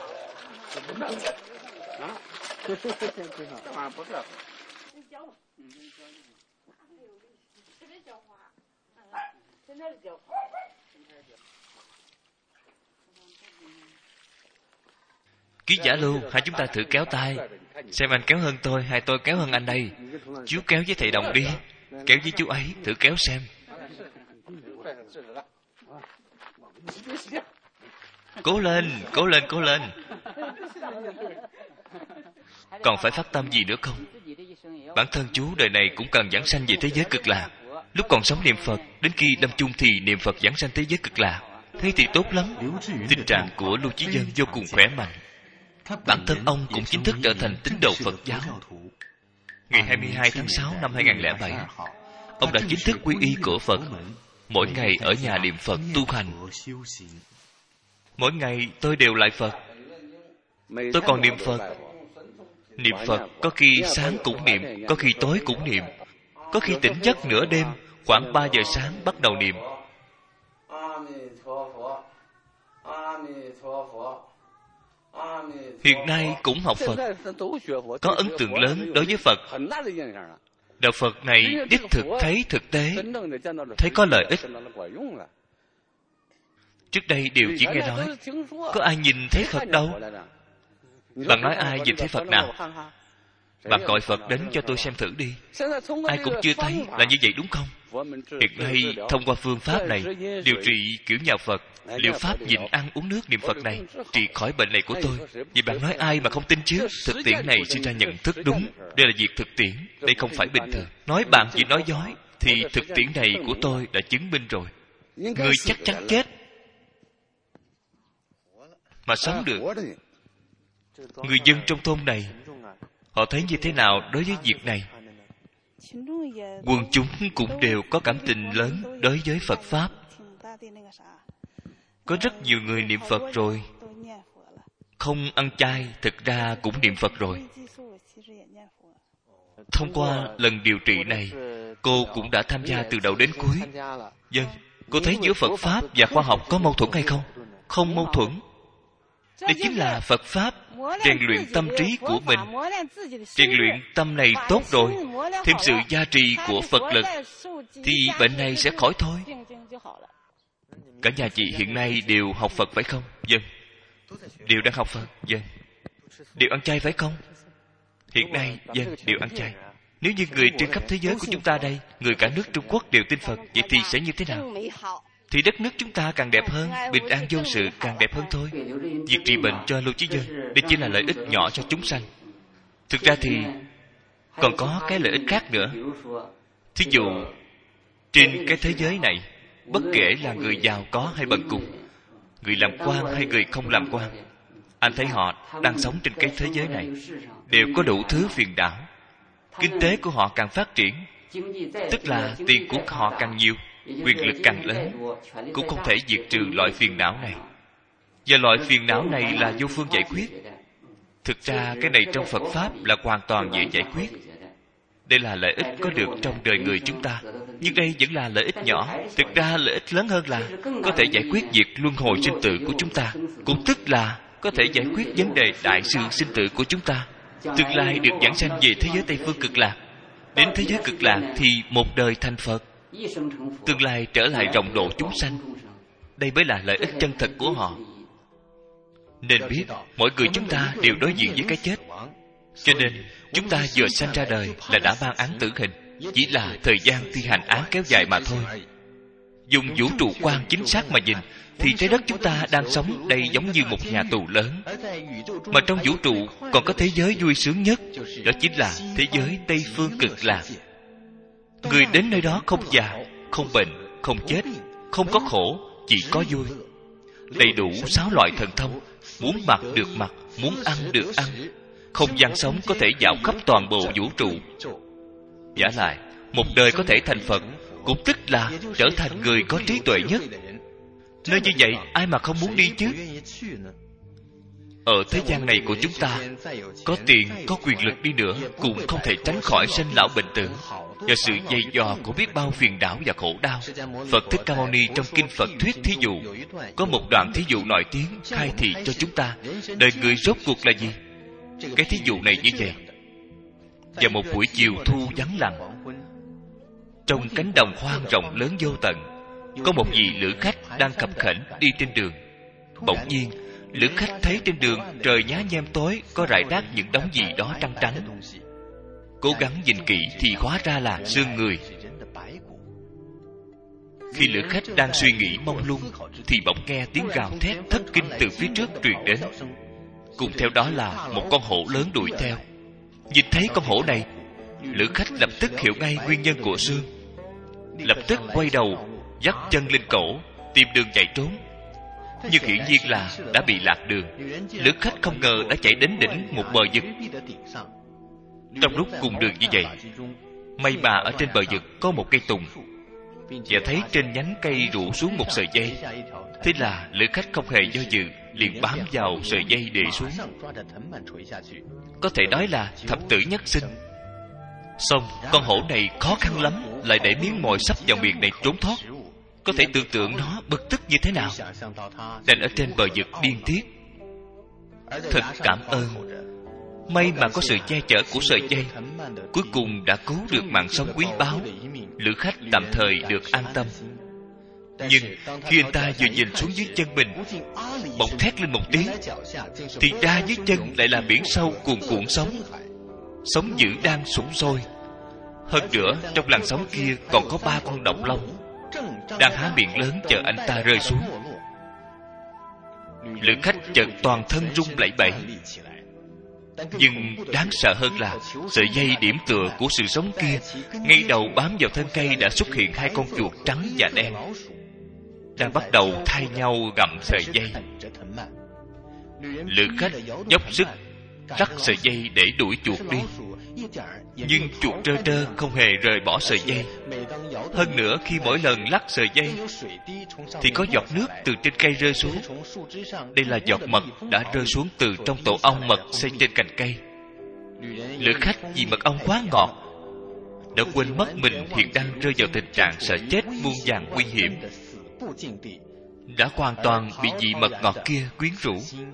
Ký giả Lưu, hai chúng ta thử kéo tay. Xem anh kéo hơn tôi hay tôi kéo hơn anh đây. Chú kéo với thầy Đồng đi. Kéo với chú ấy, thử kéo xem. Cố lên, cố lên, cố lên. Còn phải phát tâm gì nữa không? Bản thân chú đời này cũng cần giảng sanh về thế giới cực lạc. Lúc còn sống niệm Phật, đến khi lâm chung thì niệm Phật giảng sanh thế giới cực lạc. Thế thì tốt lắm. Tình trạng của Lưu Chí Dân vô cùng khỏe mạnh. Bản thân ông cũng chính thức trở thành tín đồ Phật giáo. Ngày 22 tháng 6 năm 2007, ông đã chính thức quy y của Phật. Mỗi ngày ở nhà niệm Phật tu hành. Mỗi ngày tôi đều lại Phật. Tôi còn niệm Phật. Niệm Phật có khi sáng cũng niệm, có khi tối cũng niệm. Có khi tỉnh giấc nửa đêm, khoảng 3 giờ sáng bắt đầu niệm. Hiện nay cũng học Phật, có ấn tượng lớn đối với Phật. Đạo Phật này đích thực thấy thực tế, thấy có lợi ích. Trước đây đều chỉ nghe nói, có ai nhìn thấy Phật đâu. Bạn nói ai nhìn thấy Phật nào? Bạn gọi Phật đến cho tôi xem thử đi. Ai cũng chưa thấy, là như vậy đúng không? Hiện nay thông qua phương pháp này điều trị kiểu nhà Phật, liệu pháp nhịn ăn uống nước niệm Phật này trị khỏi bệnh này của tôi. Vì bạn nói ai mà không tin chứ? Thực tiễn này sinh ra nhận thức đúng. Đây là việc thực tiễn, đây không phải bình thường. Nói bạn chỉ nói dối thì thực tiễn này của tôi đã chứng minh rồi. Người chắc chắn chết mà sống được. Người dân trong thôn này họ thấy như thế nào đối với việc này? Quần chúng cũng đều có cảm tình lớn đối với Phật Pháp. Có rất nhiều người niệm Phật rồi. Không ăn chay, thực ra cũng niệm Phật rồi. Thông qua lần điều trị này, cô cũng đã tham gia từ đầu đến cuối. Vâng, cô thấy giữa Phật Pháp và khoa học có mâu thuẫn hay không? Không mâu thuẫn. Đây chính là Phật Pháp rèn luyện tâm trí của mình. Rèn luyện tâm này tốt rồi, thêm sự gia trì của Phật lực, thì bệnh này sẽ khỏi thôi. Cả nhà chị hiện nay đều học Phật phải không? Vâng. Đều đang học Phật? Vâng. Đều ăn chay phải không? Hiện nay, vâng, đều ăn chay. Nếu như người trên khắp thế giới của chúng ta đây, người cả nước Trung Quốc đều tin Phật, vậy thì sẽ như thế nào? Thì đất nước chúng ta càng đẹp hơn, bình an vô sự càng đẹp hơn thôi. Việc trị bệnh cho Lưu Chí Dân, đây chỉ là lợi ích nhỏ cho chúng sanh. Thực ra thì còn có cái lợi ích khác nữa. Thí dụ, trên cái thế giới này, bất kể là người giàu có hay bần cùng, người làm quan hay người không làm quan, anh thấy họ đang sống trên cái thế giới này đều có đủ thứ phiền não. Kinh tế của họ càng phát triển, tức là tiền của họ càng nhiều, quyền lực càng lớn, cũng không thể diệt trừ loại phiền não này. Và loại phiền não này là vô phương giải quyết. Thực ra cái này trong Phật Pháp là hoàn toàn dễ giải quyết. Đây là lợi ích có được trong đời người chúng ta. Nhưng đây vẫn là lợi ích nhỏ. Thực ra lợi ích lớn hơn là có thể giải quyết việc luân hồi sinh tử của chúng ta, cũng tức là có thể giải quyết vấn đề đại sự sinh tử của chúng ta. Tương lai được giảng sanh về thế giới Tây Phương Cực Lạc. Đến thế giới Cực Lạc thì một đời thành Phật, tương lai trở lại rộng độ chúng sanh. Đây mới là lợi ích chân thật của họ. Nên biết mỗi người chúng ta đều đối diện với cái chết. Cho nên chúng ta vừa sanh ra đời là đã ban án tử hình, chỉ là thời gian thi hành án kéo dài mà thôi. Dùng vũ trụ quan chính xác mà nhìn thì trái đất chúng ta đang sống đây giống như một nhà tù lớn. Mà trong vũ trụ còn có thế giới vui sướng nhất, đó chính là thế giới Tây Phương Cực Lạc. Người đến nơi đó không già, không bệnh, không chết, không có khổ, chỉ có vui. Đầy đủ 6 loại thần thông, muốn mặc được mặc, muốn ăn được ăn. Không gian sống có thể dạo khắp toàn bộ vũ trụ. Giả lại, một đời có thể thành Phật, cũng tức là trở thành người có trí tuệ nhất. Nơi như vậy ai mà không muốn đi chứ? Ở thế gian này của chúng ta, có tiền, có quyền lực đi nữa cũng không thể tránh khỏi sanh lão bệnh tử và sự dày dò của biết bao phiền não và khổ đau. Phật Thích Ca Mâu Ni trong kinh Phật thuyết thí dụ, có một đoạn thí dụ nổi tiếng khai thị cho chúng ta đời người rốt cuộc là gì. Cái thí dụ này như vậy: vào một buổi chiều thu vắng lặng, trong cánh đồng hoang rộng lớn vô tận, có một vị lữ khách đang khập khểnh đi trên đường. Bỗng nhiên, lữ khách thấy trên đường trời nhá nhem tối, có rải rác những đống gì đó trắng trắng. Cố gắng nhìn kỹ thì hóa ra là xương người. Khi lữ khách đang suy nghĩ mông lung thì bỗng nghe tiếng gào thét thất kinh từ phía trước truyền đến. Cùng theo đó là một con hổ lớn đuổi theo. Nhìn thấy con hổ này, lữ khách lập tức hiểu ngay nguyên nhân của xương, lập tức quay đầu dắt chân lên cổ tìm đường chạy trốn. Nhưng hiển nhiên là đã bị lạc đường. Lữ khách không ngờ đã chạy đến đỉnh một bờ vực. Trong lúc cùng đường như vậy, may mà ở trên bờ vực có một cây tùng, và thấy trên nhánh cây rủ xuống một sợi dây. Thế là lữ khách không hề do dự, liền bám vào sợi dây để xuống. Có thể nói là thập tử nhất sinh. Xong con hổ này khó khăn lắm lại để miếng mồi sắp vào miệng này trốn thoát. Có thể tưởng tượng nó bực tức như thế nào. Đành ở trên bờ vực điên tiết: thật cảm ơn, may mà có sự che chở của sợi dây, cuối cùng đã cứu được mạng sống quý báu. Lữ khách tạm thời được an tâm. Nhưng khi anh ta vừa nhìn xuống dưới chân mình, bỗng thét lên một tiếng, thì ra dưới chân lại là biển sâu cuồn cuộn sóng. Sóng dữ đang sục sôi. Hơn nữa trong làn sóng kia còn có 3 con độc long đang há miệng lớn chờ anh ta rơi xuống. Lữ khách chợt toàn thân run lẩy bẩy. Nhưng đáng sợ hơn là sợi dây điểm tựa của sự sống kia, ngay đầu bám vào thân cây đã xuất hiện 2 con chuột trắng và đen, đang bắt đầu thay nhau gặm sợi dây. Lữ khách dốc sức rắc sợi dây để đuổi chuột đi, nhưng chuột trơ trơ không hề rời bỏ sợi dây. Hơn nữa khi mỗi lần lắc sợi dây thì có giọt nước từ trên cây rơi xuống. Đây là giọt mật đã rơi xuống từ trong tổ ong mật xây trên cành cây. Lữ khách vì mật ong quá ngọt đã quên mất mình hiện đang rơi vào tình trạng sợ chết muôn vàn nguy hiểm. đã hoàn toàn bị vị mật ngọt kia quyến rũ.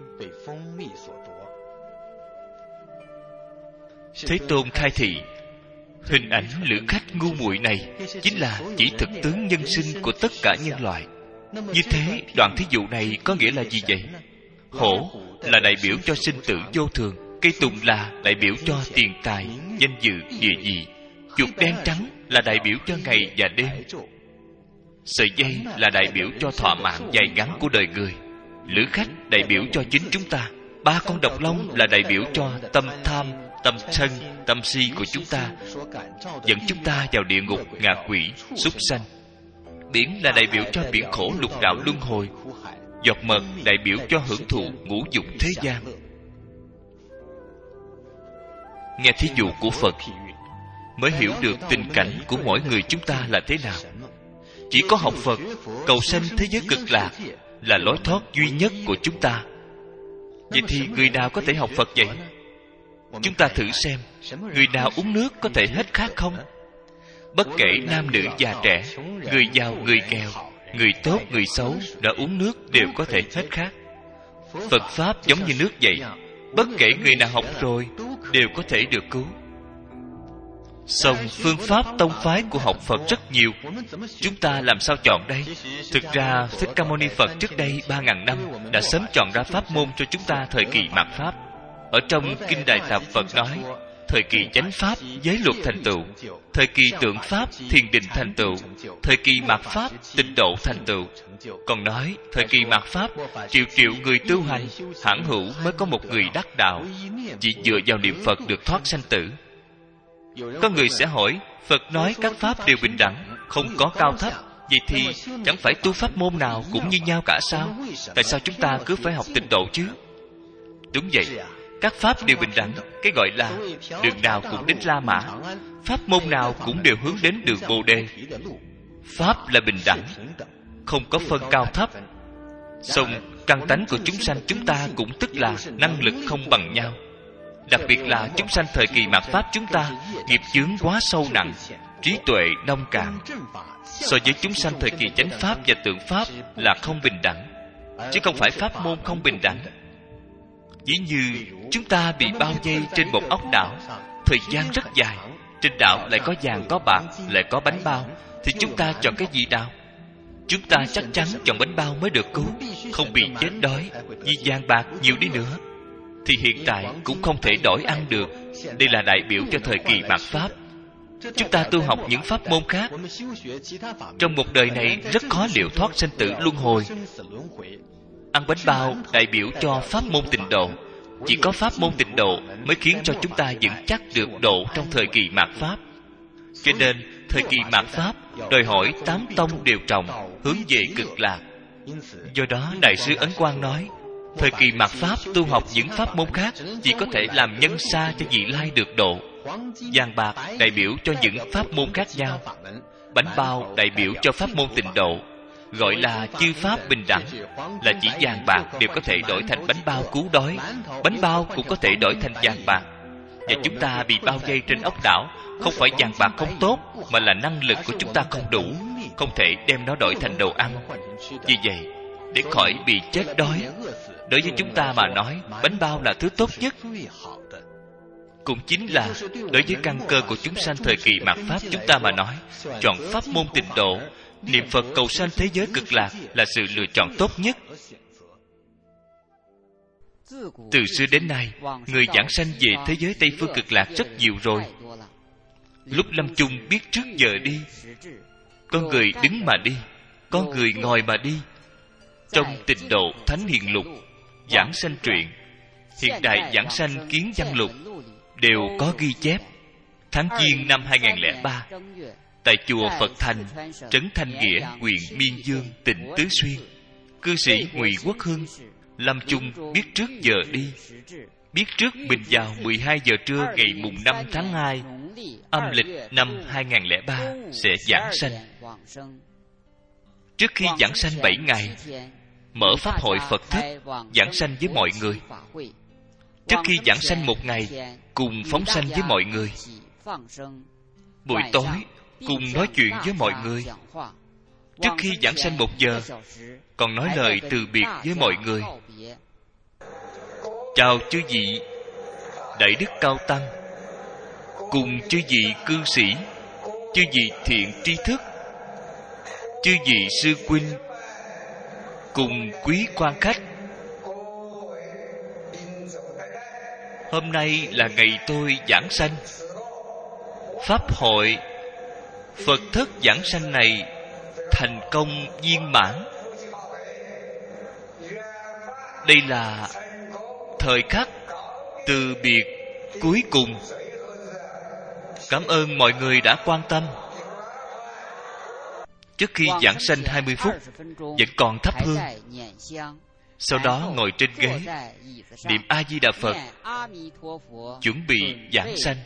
Thế Tôn khai thị, hình ảnh lữ khách ngu muội này chính là chỉ thực tướng nhân sinh của tất cả nhân loại. Như thế, đoạn thí dụ này có nghĩa là gì vậy? Hổ là đại biểu cho sinh tử vô thường, cây tùng là đại biểu cho tiền tài, danh dự, địa vị, chuột đen trắng là đại biểu cho ngày và đêm, sợi dây là đại biểu cho thọ mạng dài ngắn của đời người, lữ khách đại biểu cho chính chúng ta, ba con độc long là đại biểu cho tâm tham, tâm sân, tâm si của chúng ta, dẫn chúng ta vào địa ngục, ngạ quỷ, súc sanh. Biển là đại biểu cho biển khổ lục đạo luân hồi, giọt mật đại biểu cho hưởng thụ ngũ dục thế gian. Nghe thí dụ của Phật mới hiểu được tình cảnh của mỗi người chúng ta là thế nào. Chỉ có học Phật, cầu sanh thế giới cực lạc là lối thoát duy nhất của chúng ta. Vậy thì người nào có thể học Phật vậy? Chúng ta thử xem, người nào uống nước có thể hết khát không? Bất kể nam nữ già trẻ, người giàu người nghèo, người tốt người xấu đã uống nước đều có thể hết khát. Phật Pháp giống như nước vậy, bất kể người nào học rồi đều có thể được cứu. Song phương pháp tông phái của học Phật rất nhiều, chúng ta làm sao chọn đây? Thực ra Thích Ca Mâu Ni Phật trước đây 3.000 năm đã sớm chọn ra pháp môn cho chúng ta thời kỳ mạt Pháp. Ở trong Kinh Đại Tập Phật nói, thời kỳ chánh Pháp giới luật thành tựu, thời kỳ tượng Pháp thiền định thành tựu, thời kỳ mạt Pháp tịnh độ thành tựu. Còn nói, thời kỳ mạt Pháp triệu triệu người tu hành, hãn hữu mới có một người đắc đạo, chỉ dựa vào niệm Phật được thoát sanh tử. Có người sẽ hỏi, Phật nói các pháp đều bình đẳng, không có cao thấp, vậy thì chẳng phải tu pháp môn nào cũng như nhau cả sao? Tại sao chúng ta cứ phải học tịnh độ chứ? Đúng vậy, các pháp đều bình đẳng, cái gọi là đường nào cũng đến La Mã, pháp môn nào cũng đều hướng đến đường Bồ Đề. Pháp là bình đẳng, không có phân cao thấp. Song căn tánh của chúng sanh chúng ta cũng tức là năng lực không bằng nhau. Đặc biệt là chúng sanh thời kỳ mạt Pháp chúng ta nghiệp chướng quá sâu nặng, trí tuệ nông cạn, so với chúng sanh thời kỳ chánh Pháp và tượng Pháp là không bình đẳng, chứ không phải pháp môn không bình đẳng. Ví như chúng ta bị bao vây trên một ốc đảo, thời gian rất dài, trên đảo lại có vàng có bạc, lại có bánh bao, thì chúng ta chọn cái gì nào? Chúng ta chắc chắn chọn bánh bao mới được cứu, không bị chết đói. Vì vàng bạc nhiều đi nữa thì hiện tại cũng không thể đổi ăn được. Đây là đại biểu cho thời kỳ mạt Pháp. Chúng ta tu học những pháp môn khác, trong một đời này rất khó liệu thoát sinh tử luân hồi. Ăn bánh bao đại biểu cho pháp môn tịnh độ. Chỉ có pháp môn tịnh độ mới khiến cho chúng ta vững chắc được độ trong thời kỳ mạt Pháp. Cho nên thời kỳ mạt Pháp đòi hỏi 8 tông đều trọng, hướng về cực lạc. Do đó Đại sư Ấn Quang nói, thời kỳ mạt Pháp tu học những pháp môn khác chỉ có thể làm nhân xa cho vị lai được độ. Vàng bạc đại biểu cho những pháp môn khác nhau, bánh bao đại biểu cho pháp môn tịnh độ. Gọi là chư pháp bình đẳng, là chỉ vàng bạc đều có thể đổi thành bánh bao cứu đói, bánh bao cũng có thể đổi thành vàng bạc. Và chúng ta bị bao vây trên ốc đảo, không phải vàng bạc không tốt, mà là năng lực của chúng ta không đủ, không thể đem nó đổi thành đồ ăn. Vì vậy, để khỏi bị chết đói, đối với chúng ta mà nói, bánh bao là thứ tốt nhất. Cũng chính là đối với căn cơ của chúng sanh thời kỳ mạt Pháp chúng ta mà nói, chọn pháp môn tịnh độ, niệm Phật cầu sanh thế giới cực lạc là sự lựa chọn tốt nhất. Từ xưa đến nay, người giảng sanh về thế giới Tây Phương cực lạc rất nhiều rồi. Lúc lâm chung biết trước giờ đi, có người đứng mà đi, có người ngồi mà đi. Trong Tịnh Độ Thánh Hiền Lục, Giảng Sanh Truyện, Hiện Đại Giảng Sanh Kiến Văn Lục đều có ghi chép. Tháng Giêng năm 2003, tại chùa Phật Thành, trấn Thanh Nghĩa, huyện Miên Dương, tỉnh Tứ Xuyên, cư sĩ Ngụy Quốc Hưng lâm chung biết trước giờ đi, biết trước mình vào 12 giờ trưa ngày mùng 5 tháng 2 âm lịch năm 2003 sẽ giảng sanh. Trước khi giảng sanh 7 ngày, mở pháp hội Phật thất giảng sanh với mọi người. Trước khi giảng sanh 1 ngày, cùng phóng sanh với mọi người. Buổi tối cùng nói chuyện với mọi người. Trước khi giảng sanh 1 giờ, còn nói lời từ biệt với mọi người. Chào chư vị đại đức cao tăng, cùng chư vị cư sĩ, chư vị thiện tri thức, chư vị sư huynh, cùng quý quan khách. Hôm nay là ngày tôi giảng sanh. Pháp hội Phật thất giảng sanh này thành công viên mãn. Đây là thời khắc từ biệt cuối cùng. Cảm ơn mọi người đã quan tâm. Trước khi giảng sanh 20 phút vẫn còn thắp hương. Sau đó ngồi trên ghế niệm A-di-đà Phật, chuẩn bị giảng sanh.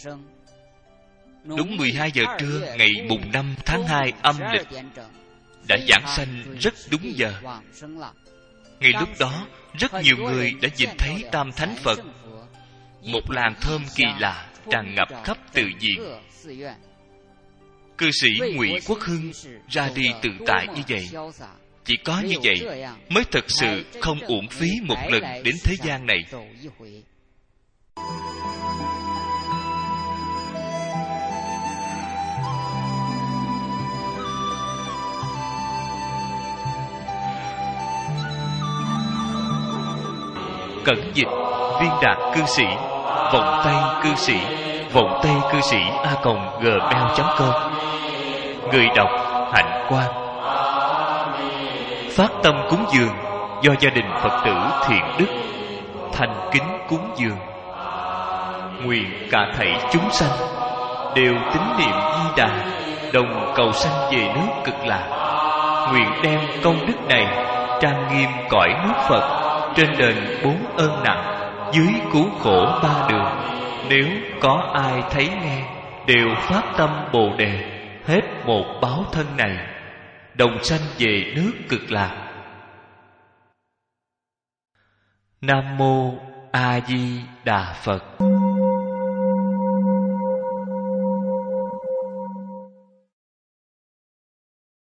Đúng 12 giờ trưa ngày mùng 5 tháng 2 âm lịch đã giảng sanh rất đúng giờ. Ngay lúc đó, rất nhiều người đã nhìn thấy Tam Thánh Phật. Một làn thơm kỳ lạ tràn ngập khắp tự viện. Cư sĩ Ngụy Quốc Hưng ra đi tự tại như vậy. Chỉ có như vậy mới thật sự không uổng phí một lần đến thế gian này. Cẩn dịch Viên Đạt cư sĩ, Vọng Tây cư sĩ, Vọng Tây cư sĩ a.gmail.com. Người đọc Hạnh Quang. Phát tâm cúng dường do gia đình Phật tử Thiện Đức thành kính cúng dường. Nguyện cả thảy chúng sanh đều tín niệm Di Đà, đồng cầu sanh về nước Cực Lạc. Nguyện đem công đức này trang nghiêm cõi nước Phật, trên đền 4 ơn nặng, dưới cứu khổ 3 đường. Nếu có ai thấy nghe, đều phát tâm Bồ Đề, hết một báo thân này, đồng sanh về nước Cực Lạc. Nam mô A Di Đà Phật.